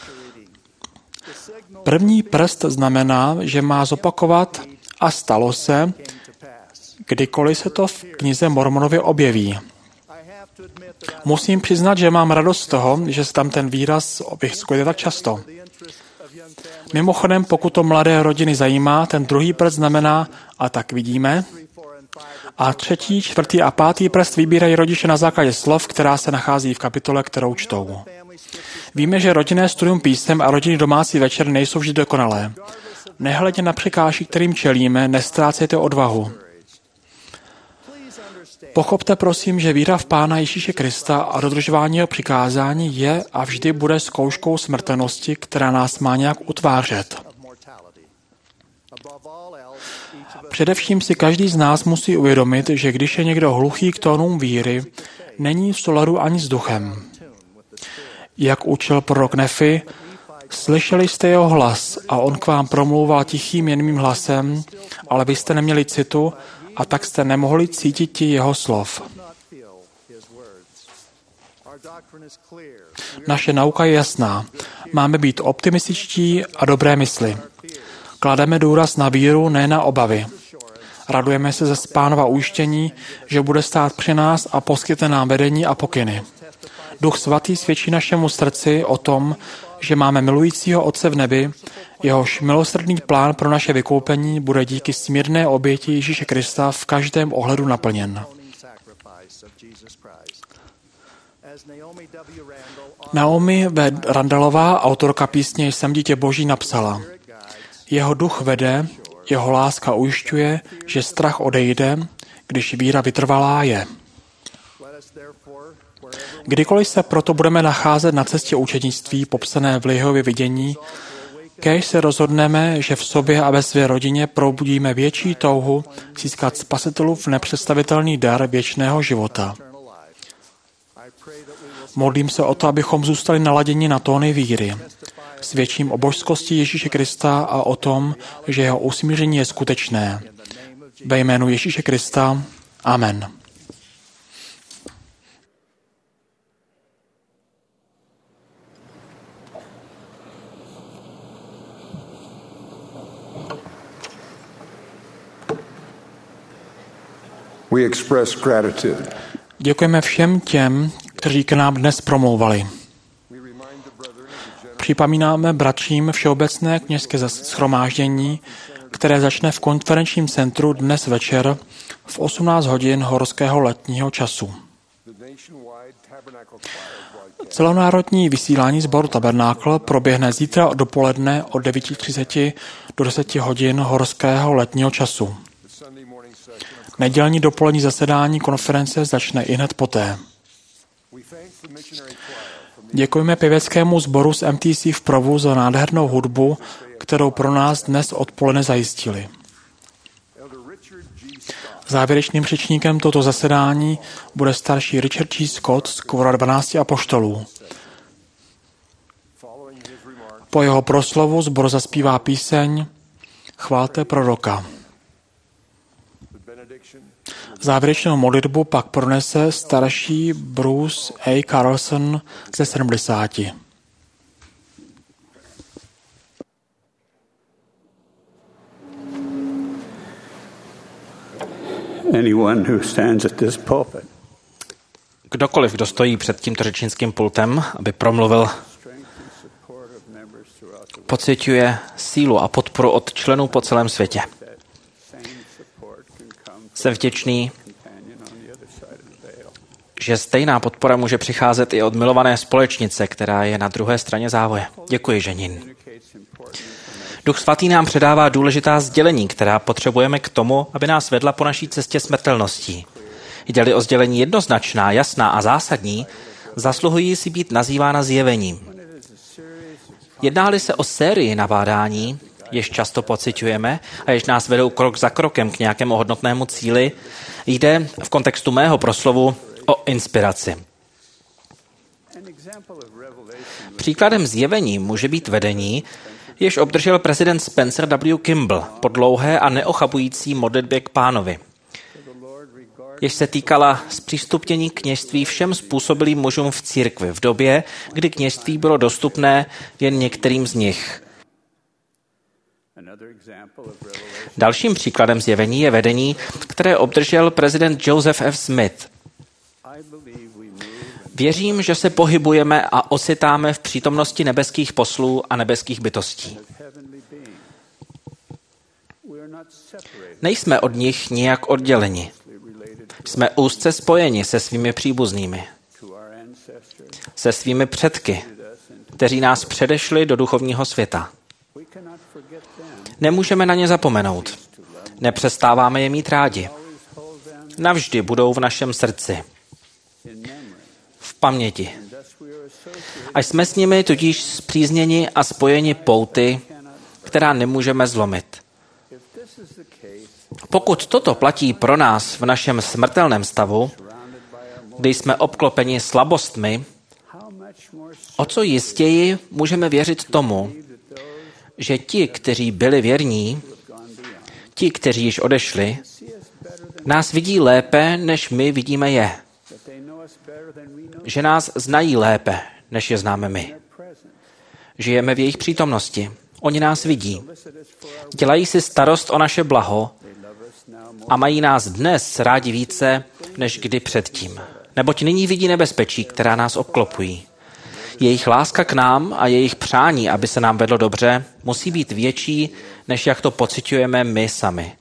První prst znamená, že má zopakovat a stalo se, kdykoliv se to v knize Mormonově objeví. Musím přiznat, že mám radost z toho, že se tam ten výraz vyskytuje tak často. Mimochodem, pokud to mladé rodiny zajímá, ten druhý prst znamená a tak vidíme. A třetí, čtvrtý a pátý prst vybírají rodiče na základě slov, která se nachází v kapitole, kterou čtou. Víme, že rodinné studium písem a rodinný domácí večer nejsou vždy dokonalé. Nehledě na překážky, kterým čelíme, nestrácejte odvahu. Pochopte prosím, že víra v Pána Ježíše Krista a dodržování jeho přikázání je a vždy bude zkouškou smrtelnosti, která nás má nějak utvářet. Především si každý z nás musí uvědomit, že když je někdo hluchý k tónům víry, není v souladu ani s duchem. Jak učil prorok Nefi, slyšeli jste jeho hlas a on k vám promlouval tichým jemným hlasem, ale vy jste neměli citu a tak jste nemohli cítit jeho slov. Naše nauka je jasná. Máme být optimističtí a dobré mysli. Klademe důraz na víru, ne na obavy. Radujeme se ze Pánova ujištění, že bude stát při nás a poskytne nám vedení a pokyny. Duch svatý svědčí našemu srdci o tom, že máme milujícího Otce v nebi, jehož milosrdný plán pro naše vykoupení bude díky smírné oběti Ježíše Krista v každém ohledu naplněn. Naomi V. Randalová, autorka písně Jsem dítě Boží, napsala: Jeho duch vede, jeho láska ujišťuje, že strach odejde, když víra vytrvalá je. Kdykoliv se proto budeme nacházet na cestě učednictví popsané v Lehiově vidění, kéž se rozhodneme, že v sobě a ve své rodině probudíme větší touhu získat Spasitelův nepředstavitelný dar věčného života. Modlím se o to, abychom zůstali naladěni na tóny víry. Svědčím o božskosti Ježíše Krista a o tom, že jeho usmíření je skutečné. Ve jménu Ježíše Krista. Amen. We express gratitude. Děkujeme všem těm, kteří k nám dnes promlouvali. Připomínáme bratřím všeobecné kněžské shromáždění, které začne v konferenčním centru dnes večer v osmnáct hodin horského letního času. Celonárodní vysílání sboru Tabernákl proběhne zítra dopoledne od devět třicet do deset hodin horského letního času. Nedělní dopolední zasedání konference začne ihned poté. Děkujeme pěveckému sboru z M T C v Provu za nádhernou hudbu, kterou pro nás dnes odpoledne zajistili. Závěrečným řečníkem tohoto zasedání bude starší Richard G. Scott z Kvora dvanácti apoštolů. Po jeho proslovu sbor zaspívá píseň Chválte proroka. Závěrečnou modlitbu pak pronese starší Bruce A. Carlson ze sedmdesáti. Kdokoliv, kdo stojí před tímto řečnickým pultem, aby promluvil, pociťuje sílu a podporu od členů po celém světě. Jsem vděčný, že stejná podpora může přicházet i od milované společnice, která je na druhé straně závoje. Děkuji, Ženin. Duch svatý nám předává důležitá sdělení, která potřebujeme k tomu, aby nás vedla po naší cestě smrtelností. Jde-li o sdělení jednoznačná, jasná a zásadní, zasluhují si být nazývána zjevením. Jedná-li se o sérii nabádání, jež často pociťujeme a jež nás vedou krok za krokem k nějakému hodnotnému cíli, jde v kontextu mého proslovu o inspiraci. Příkladem zjevení může být vedení, jež obdržel prezident Spencer W. Kimball po dlouhé a neochabující modlitbě k Pánovi, jež se týkala zpřístupnění kněžství všem způsobilým mužům v církvi v době, kdy kněžství bylo dostupné jen některým z nich. Dalším příkladem zjevení je vedení, které obdržel prezident Joseph F. Smith. Věřím, že se pohybujeme a ocitáme v přítomnosti nebeských poslů a nebeských bytostí. Nejsme od nich nijak odděleni. Jsme úzce spojeni se svými příbuznými, se svými předky, kteří nás předešli do duchovního světa. Nemůžeme na ně zapomenout. Nepřestáváme je mít rádi. Navždy budou v našem srdci. V paměti. A jsme s nimi tudíž spřízněni a spojeni pouty, která nemůžeme zlomit. Pokud toto platí pro nás v našem smrtelném stavu, kdy jsme obklopeni slabostmi, o co jistěji můžeme věřit tomu, že ti, kteří byli věrní, ti, kteří již odešli, nás vidí lépe, než my vidíme je. Že nás znají lépe, než je známe my. Žijeme v jejich přítomnosti. Oni nás vidí. Dělají si starost o naše blaho a mají nás dnes rádi více, než kdy předtím. Neboť nyní vidí nebezpečí, která nás obklopují. Jejich láska k nám a jejich přání, aby se nám vedlo dobře, musí být větší, než jak to pociťujeme my sami.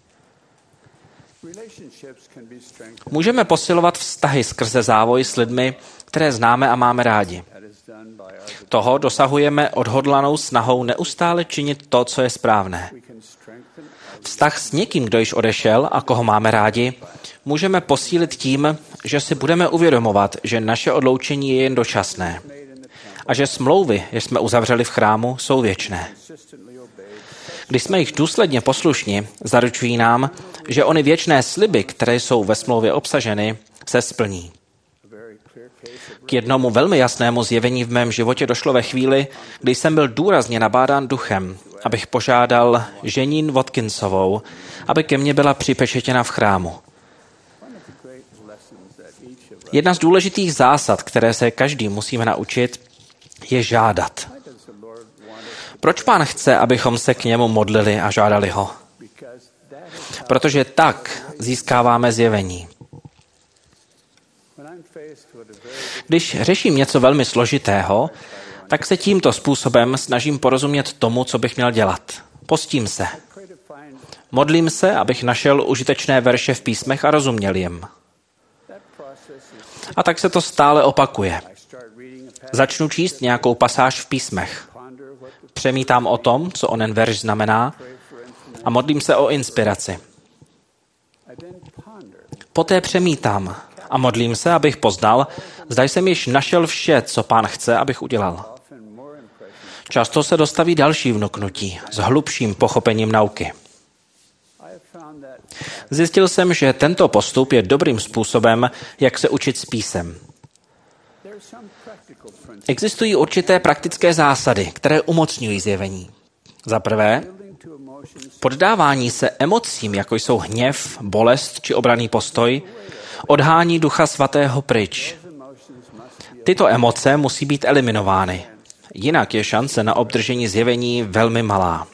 Můžeme posilovat vztahy skrze závoj s lidmi, které známe a máme rádi. Toho dosahujeme odhodlanou snahou neustále činit to, co je správné. Vztah s někým, kdo již odešel a koho máme rádi, můžeme posílit tím, že si budeme uvědomovat, že naše odloučení je jen dočasné a že smlouvy, jež jsme uzavřeli v chrámu, jsou věčné. Když jsme jich důsledně poslušni, zaručují nám, že ony věčné sliby, které jsou ve smlouvě obsaženy, se splní. K jednomu velmi jasnému zjevení v mém životě došlo ve chvíli, kdy jsem byl důrazně nabádán duchem, abych požádal Jeanine Watkinsovou, aby ke mně byla připečetěna v chrámu. Jedna z důležitých zásad, které se každý musíme naučit, je žádat. Proč Pán chce, abychom se k němu modlili a žádali ho? Protože tak získáváme zjevení. Když řeším něco velmi složitého, tak se tímto způsobem snažím porozumět tomu, co bych měl dělat. Postím se. Modlím se, abych našel užitečné verše v písmech a rozuměl jim. A tak se to stále opakuje. Začnu číst nějakou pasáž v písmech. Přemítám o tom, co onen verš znamená, a modlím se o inspiraci. Poté přemítám a modlím se, abych poznal, zda jsem již našel vše, co Pán chce, abych udělal. Často se dostaví další vnuknutí s hlubším pochopením nauky. Zjistil jsem, že tento postup je dobrým způsobem, jak se učit z písem. Existují určité praktické zásady, které umocňují zjevení. Za prvé, poddávání se emocím, jako jsou hněv, bolest či obranný postoj, odhání Ducha Svatého pryč. Tyto emoce musí být eliminovány. Jinak je šance na obdržení zjevení velmi malá.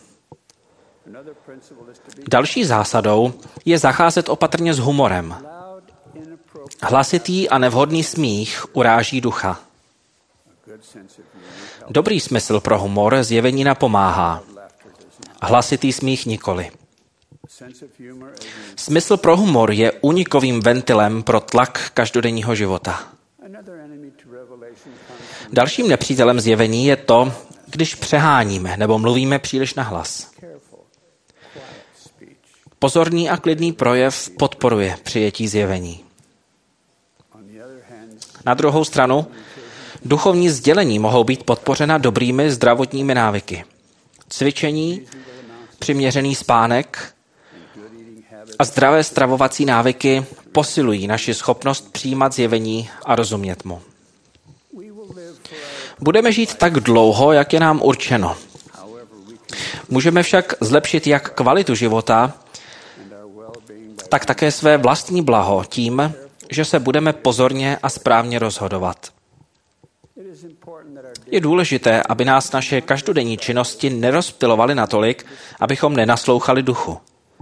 Další zásadou je zacházet opatrně s humorem. Hlasitý a nevhodný smích uráží ducha. Dobrý smysl pro humor zjevení napomáhá. Hlasitý smích nikoli. Smysl pro humor je únikovým ventilem pro tlak každodenního života. Dalším nepřítelem zjevení je to, když přeháníme nebo mluvíme příliš nahlas. Pozorný a klidný projev podporuje přijetí zjevení. Na druhou stranu, duchovní sdělení mohou být podpořena dobrými zdravotními návyky. Cvičení přiměřený spánek a zdravé stravovací návyky posilují naši schopnost přijímat zjevení a rozumět mu. Budeme žít tak dlouho, jak je nám určeno. Můžeme však zlepšit jak kvalitu života, tak také své vlastní blaho tím, že se budeme pozorně a správně rozhodovat. Je důležité, aby nás naše každodenní činnosti nerozptylovaly natolik, abychom nenaslouchali duchu.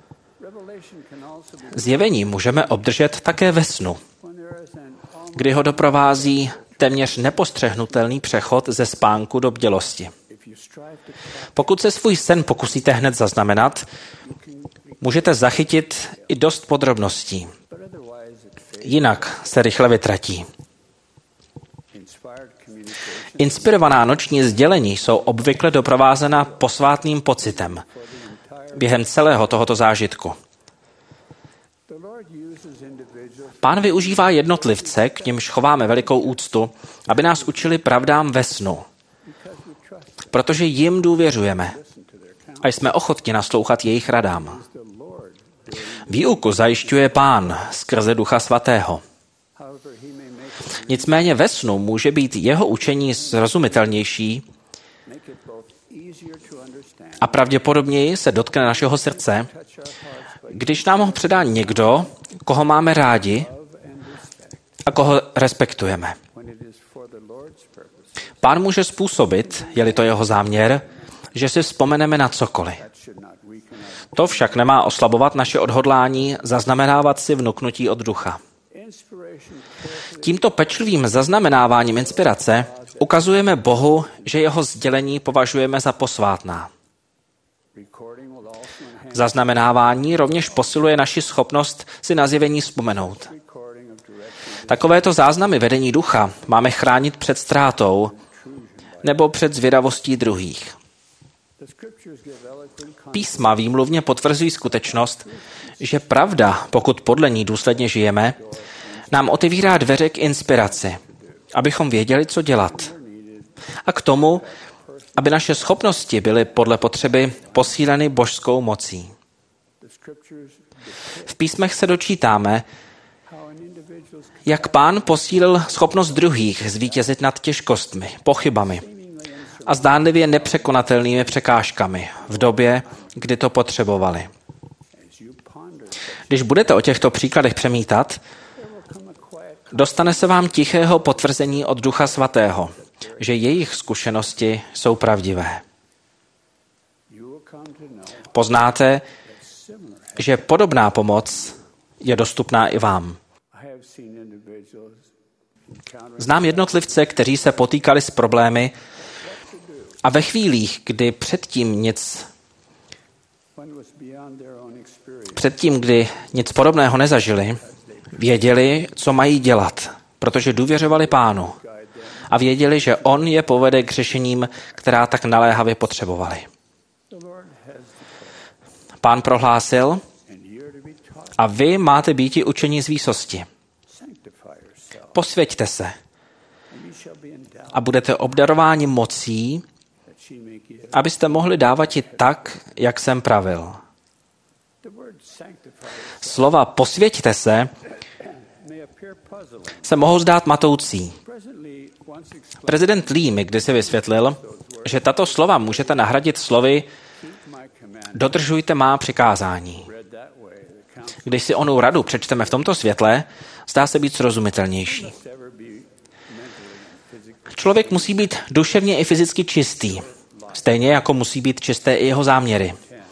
Zjevení můžeme obdržet také ve snu, kdy ho doprovází téměř nepostřehnutelný přechod ze spánku do bdělosti. Pokud se svůj sen pokusíte hned zaznamenat, můžete zachytit i dost podrobností. Jinak se rychle vytratí. Inspirovaná noční sdělení jsou obvykle doprovázena posvátným pocitem během celého tohoto zážitku. Pán využívá jednotlivce, k nimž chováme velikou úctu, aby nás učili pravdám ve snu, protože jim důvěřujeme a jsme ochotni naslouchat jejich radám. Výuku zajišťuje Pán skrze Ducha Svatého. Nicméně ve snu může být jeho učení srozumitelnější a pravděpodobněji se dotkne našeho srdce, když nám ho předá někdo, koho máme rádi a koho respektujeme. Pán může způsobit, je-li to jeho záměr, že si vzpomeneme na cokoliv. To však nemá oslabovat naše odhodlání zaznamenávat si vnuknutí od ducha. Tímto pečlivým zaznamenáváním inspirace ukazujeme Bohu, že jeho sdělení považujeme za posvátná. Zaznamenávání rovněž posiluje naši schopnost si na zjevení vzpomenout. Takovéto záznamy vedení ducha máme chránit před ztrátou nebo před zvědavostí druhých. Písma výmluvně potvrzují skutečnost, že pravda, pokud podle ní důsledně žijeme, nám otevírá dveře k inspiraci, abychom věděli, co dělat. A k tomu, aby naše schopnosti byly podle potřeby posíleny božskou mocí. V písmech se dočítáme, jak Pán posílil schopnost druhých zvítězit nad těžkostmi, pochybami a zdánlivě nepřekonatelnými překážkami v době, kdy to potřebovali. Když budete o těchto příkladech přemítat, dostane se vám tichého potvrzení od Ducha Svatého, že jejich zkušenosti jsou pravdivé. Poznáte, že podobná pomoc je dostupná i vám. Znám jednotlivce, kteří se potýkali s problémy a ve chvílích, kdy předtím nic, předtím, kdy nic podobného nezažili, věděli, co mají dělat, protože důvěřovali Pánu a věděli, že on je povede k řešením, která tak naléhavě potřebovali. Pán prohlásil, a vy máte býti učeni z výsosti. Posvěťte se a budete obdarováni mocí, abyste mohli dávat i tak, jak jsem pravil. Slova posvěťte se se mohou zdát matoucí. Prezident Lee mi kdysi vysvětlil, že tato slova můžete nahradit slovy dodržujte má přikázání. Když si onou radu přečteme v tomto světle, zdá se být srozumitelnější. Člověk musí být duševně i fyzicky čistý, stejně jako musí být čisté i jeho záměry,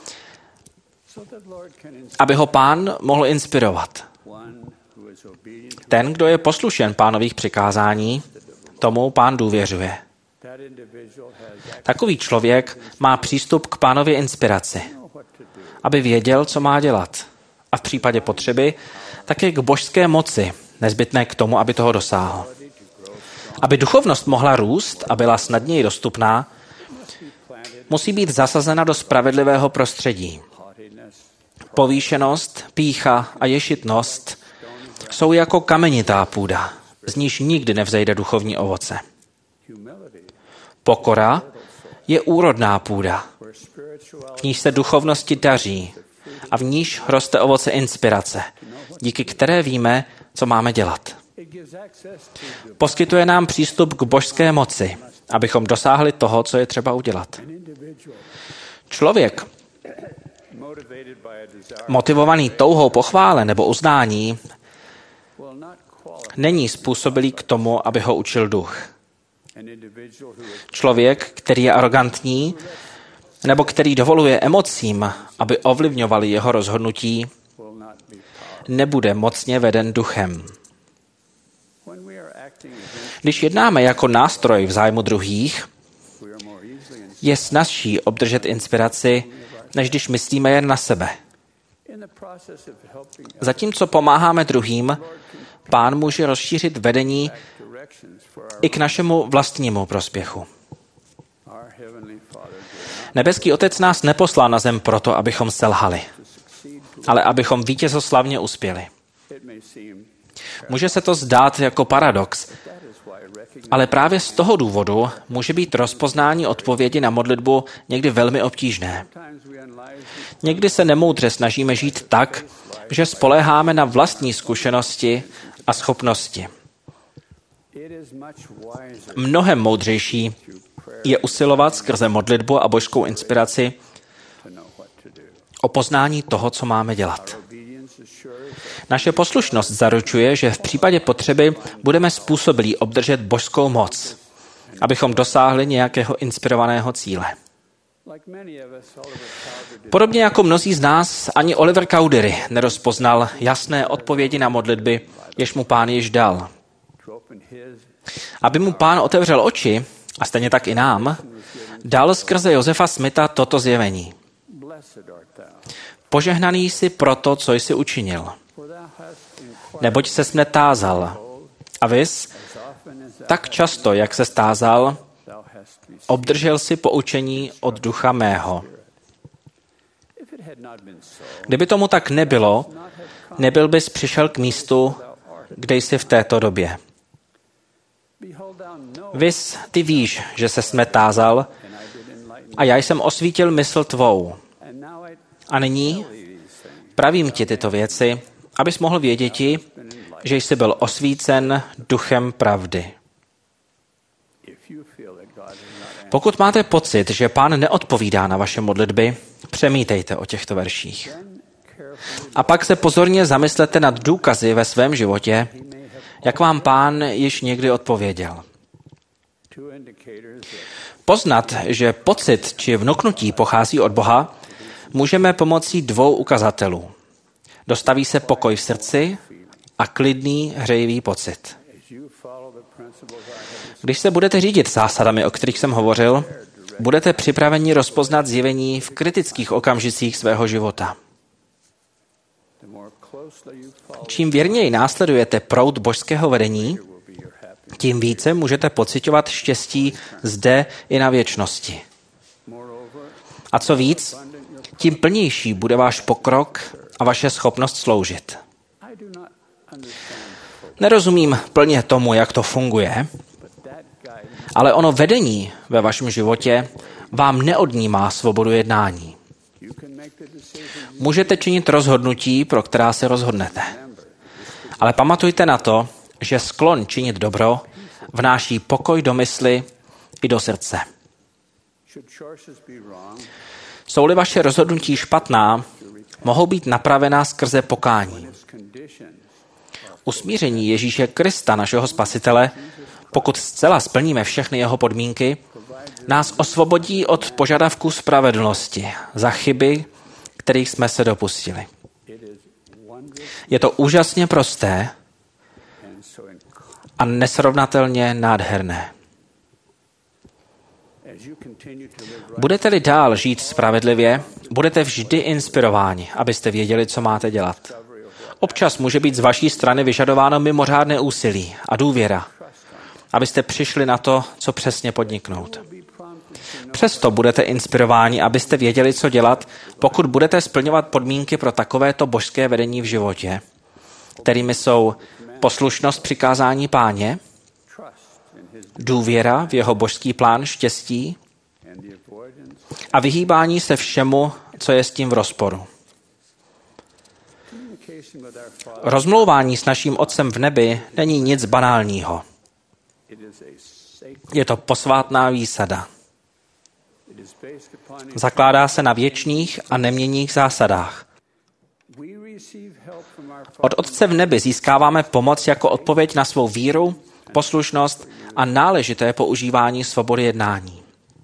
aby ho Pán mohl inspirovat. Ten, kdo je poslušen Pánových přikázání, tomu Pán důvěřuje. Takový člověk má přístup k Pánově inspiraci, aby věděl, co má dělat. A v případě potřeby také k božské moci, nezbytné k tomu, aby toho dosáhl. Aby duchovnost mohla růst a byla snadněji dostupná, musí být zasazena do spravedlivého prostředí. Povýšenost, pýcha a ješitnost jsou jako kamenitá půda, z níž nikdy nevzejde duchovní ovoce. Pokora je úrodná půda, v níž se duchovnosti daří a v níž roste ovoce inspirace, díky které víme, co máme dělat. Poskytuje nám přístup k božské moci, abychom dosáhli toho, co je třeba udělat. Člověk, motivovaný touhou po chvále nebo uznání, není způsobilý k tomu, aby ho učil duch. Člověk, který je arrogantní, nebo který dovoluje emocím, aby ovlivňovali jeho rozhodnutí, nebude mocně veden duchem. Když jednáme jako nástroj v zájmu druhých, je snazší obdržet inspiraci, než když myslíme jen na sebe. Zatímco pomáháme druhým, Pán může rozšířit vedení i k našemu vlastnímu prospěchu. Nebeský Otec nás neposlal na zem proto, abychom selhali, ale abychom vítězoslavně uspěli. Může se to zdát jako paradox, ale právě z toho důvodu může být rozpoznání odpovědi na modlitbu někdy velmi obtížné. Někdy se nemoudře snažíme žít tak, že spoléháme na vlastní zkušenosti a schopnosti. Mnohem moudřejší je usilovat skrze modlitbu a božskou inspiraci o poznání toho, co máme dělat. Naše poslušnost zaručuje, že v případě potřeby budeme způsobilí obdržet božskou moc, abychom dosáhli nějakého inspirovaného cíle. Podobně jako mnozí z nás, ani Oliver Cowdery nerozpoznal jasné odpovědi na modlitby, jež mu Pán již dal. Aby mu Pán otevřel oči, a stejně tak i nám, dal skrze Josefa Smitha toto zjevení. Požehnaný jsi proto, co jsi učinil. Neboť ses mne tázal. A vys, tak často, jak se stázal, obdržel si poučení od ducha mého. Kdyby tomu tak nebylo, nebyl bys přišel k místu, kde jsi v této době. Vys, ty víš, že ses mne tázal a já jsem osvítil mysl tvou. A nyní pravím ti tyto věci, abys mohl věděti, že jsi byl osvícen duchem pravdy. Pokud máte pocit, že Pán neodpovídá na vaše modlitby, přemítejte o těchto verších. A pak se pozorně zamyslete nad důkazy ve svém životě, jak vám Pán již někdy odpověděl. Poznat, že pocit či vnuknutí pochází od Boha, můžeme pomocí dvou ukazatelů. Dostaví se pokoj v srdci a klidný, hřejivý pocit. Když se budete řídit zásadami, o kterých jsem hovořil, budete připraveni rozpoznat zjevení v kritických okamžicích svého života. Čím věrněji následujete proud božského vedení, tím více můžete pociťovat štěstí zde i na věčnosti. A co víc, tím plnější bude váš pokrok a vaše schopnost sloužit. Nerozumím plně tomu, jak to funguje, ale ono vedení ve vašem životě vám neodnímá svobodu jednání. Můžete činit rozhodnutí, pro která se rozhodnete. Ale pamatujte na to, že sklon činit dobro vnáší pokoj do mysli i do srdce. Jsou-li vaše rozhodnutí špatná, mohou být napravená skrze pokání. Usmíření Ježíše Krista, našeho Spasitele, pokud zcela splníme všechny jeho podmínky, nás osvobodí od požadavků spravedlnosti za chyby, kterých jsme se dopustili. Je to úžasně prosté a nesrovnatelně nádherné. Budete-li dál žít spravedlivě, budete vždy inspirováni, abyste věděli, co máte dělat. Občas může být z vaší strany vyžadováno mimořádné úsilí a důvěra, abyste přišli na to, co přesně podniknout. Přesto budete inspirováni, abyste věděli, co dělat, pokud budete splňovat podmínky pro takovéto božské vedení v životě, kterými jsou poslušnost přikázání Páně, důvěra v jeho božský plán štěstí a vyhýbání se všemu, co je s tím v rozporu. Rozmlouvání s naším Otcem v nebi není nic banálního. Je to posvátná výsada. Zakládá se na věčných a neměnných zásadách. Od Otce v nebi získáváme pomoc jako odpověď na svou víru, poslušnost a náležité používání svobody jednání.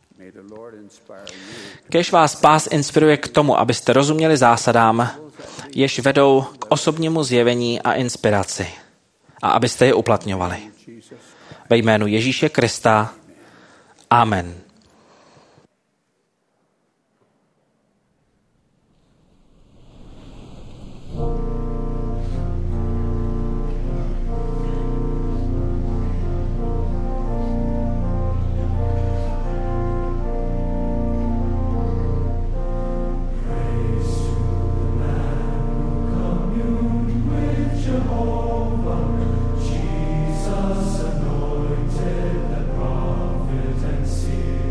Kéž vás Pás inspiruje k tomu, abyste rozuměli zásadám, jež vedou k osobnímu zjevení a inspiraci, a abyste je uplatňovali. Ve jménu Ježíše Krista. Amen. Jesus anointed the prophet and seer.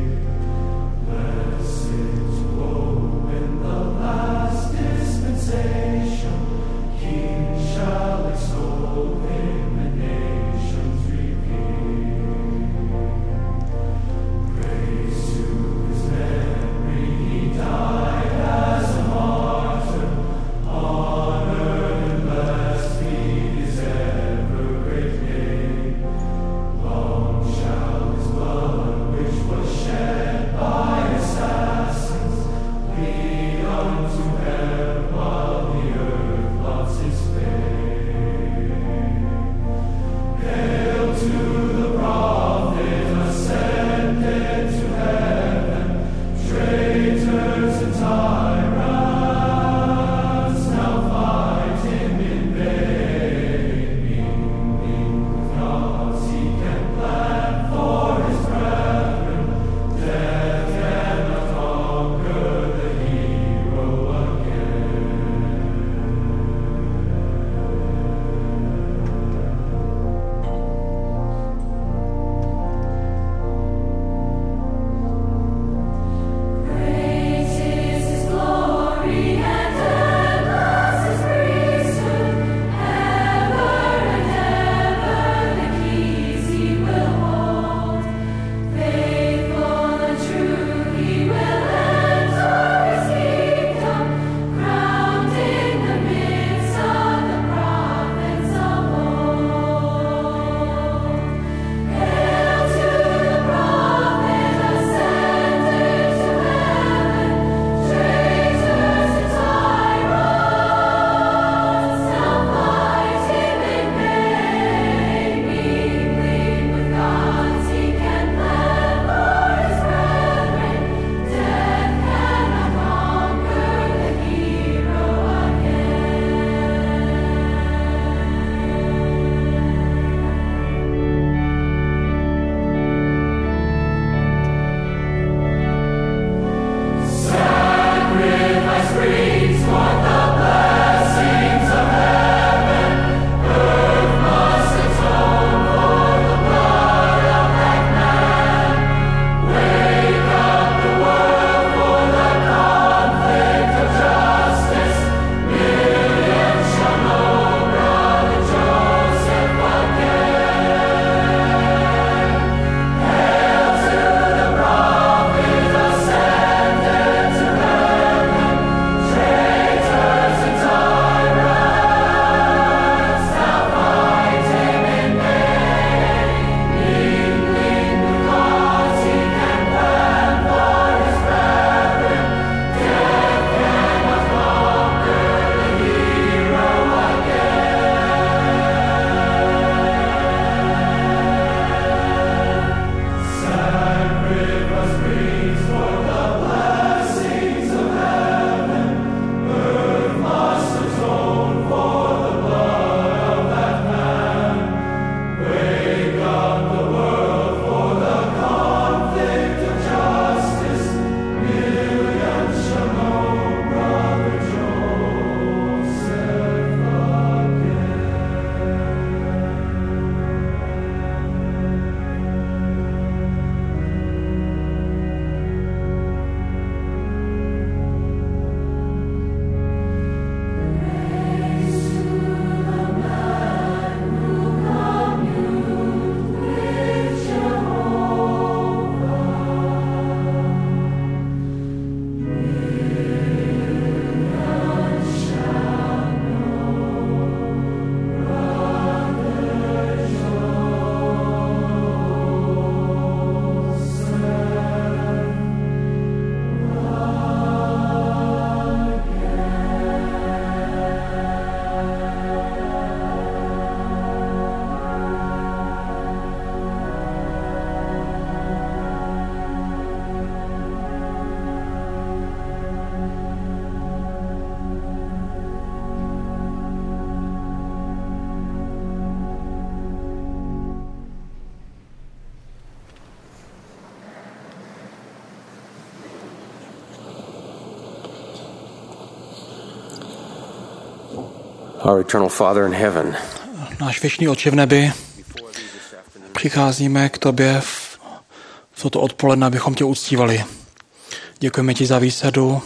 Our eternal Father in heaven. Náš věčný Otče v nebi, přicházíme k tobě v, v toto odpoledne, abychom tě uctívali. Děkujeme ti za výsadu.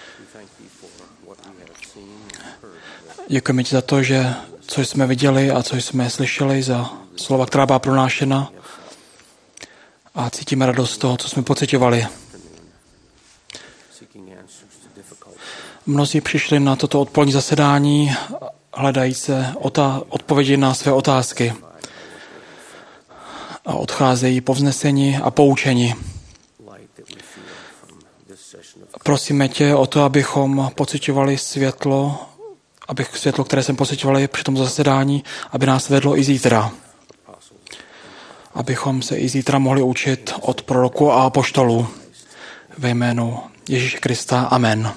Děkujeme ti za to, že co jsme viděli a co jsme slyšeli, za slova, která byla pronášena. A cítíme radost z toho, co jsme pociťovali. Mnozí přišli na toto odpolední zasedání, hledají se odpovědi na své otázky. A odcházejí povzneseni a poučeni. Prosíme tě o to, abychom pociťovali světlo, abych světlo, které jsme pociťovali při tom zasedání, aby nás vedlo i zítra. Abychom se i zítra mohli učit od proroků a apoštolů. Ve jménu Ježíše Krista. Amen.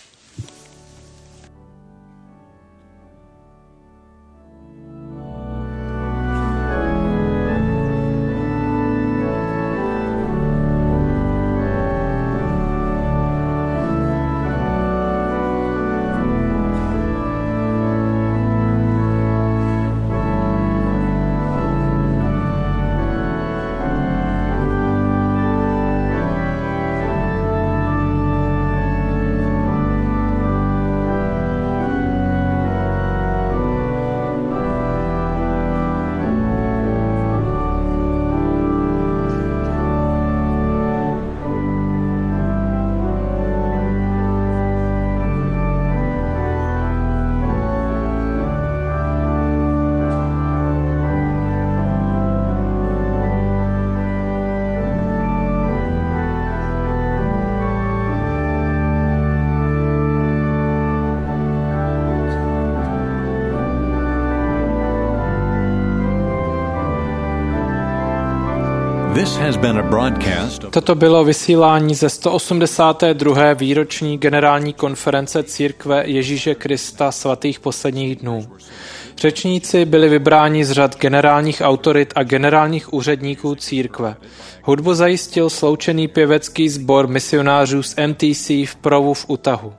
Toto bylo vysílání ze sto osmdesáté druhé výroční generální konference Církve Ježíše Krista svatých posledních dnů. Řečníci byli vybráni z řad generálních autorit a generálních úředníků církve. Hudbu zajistil sloučený pěvecký sbor misionářů z M T C v Provu v Utahu.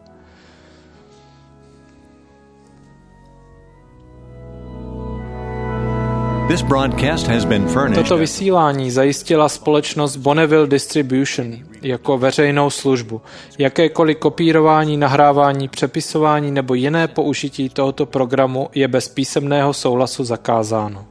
Toto vysílání zajistila společnost Bonneville Distribution jako veřejnou službu. Jakékoliv kopírování, nahrávání, přepisování nebo jiné použití tohoto programu je bez písemného souhlasu zakázáno.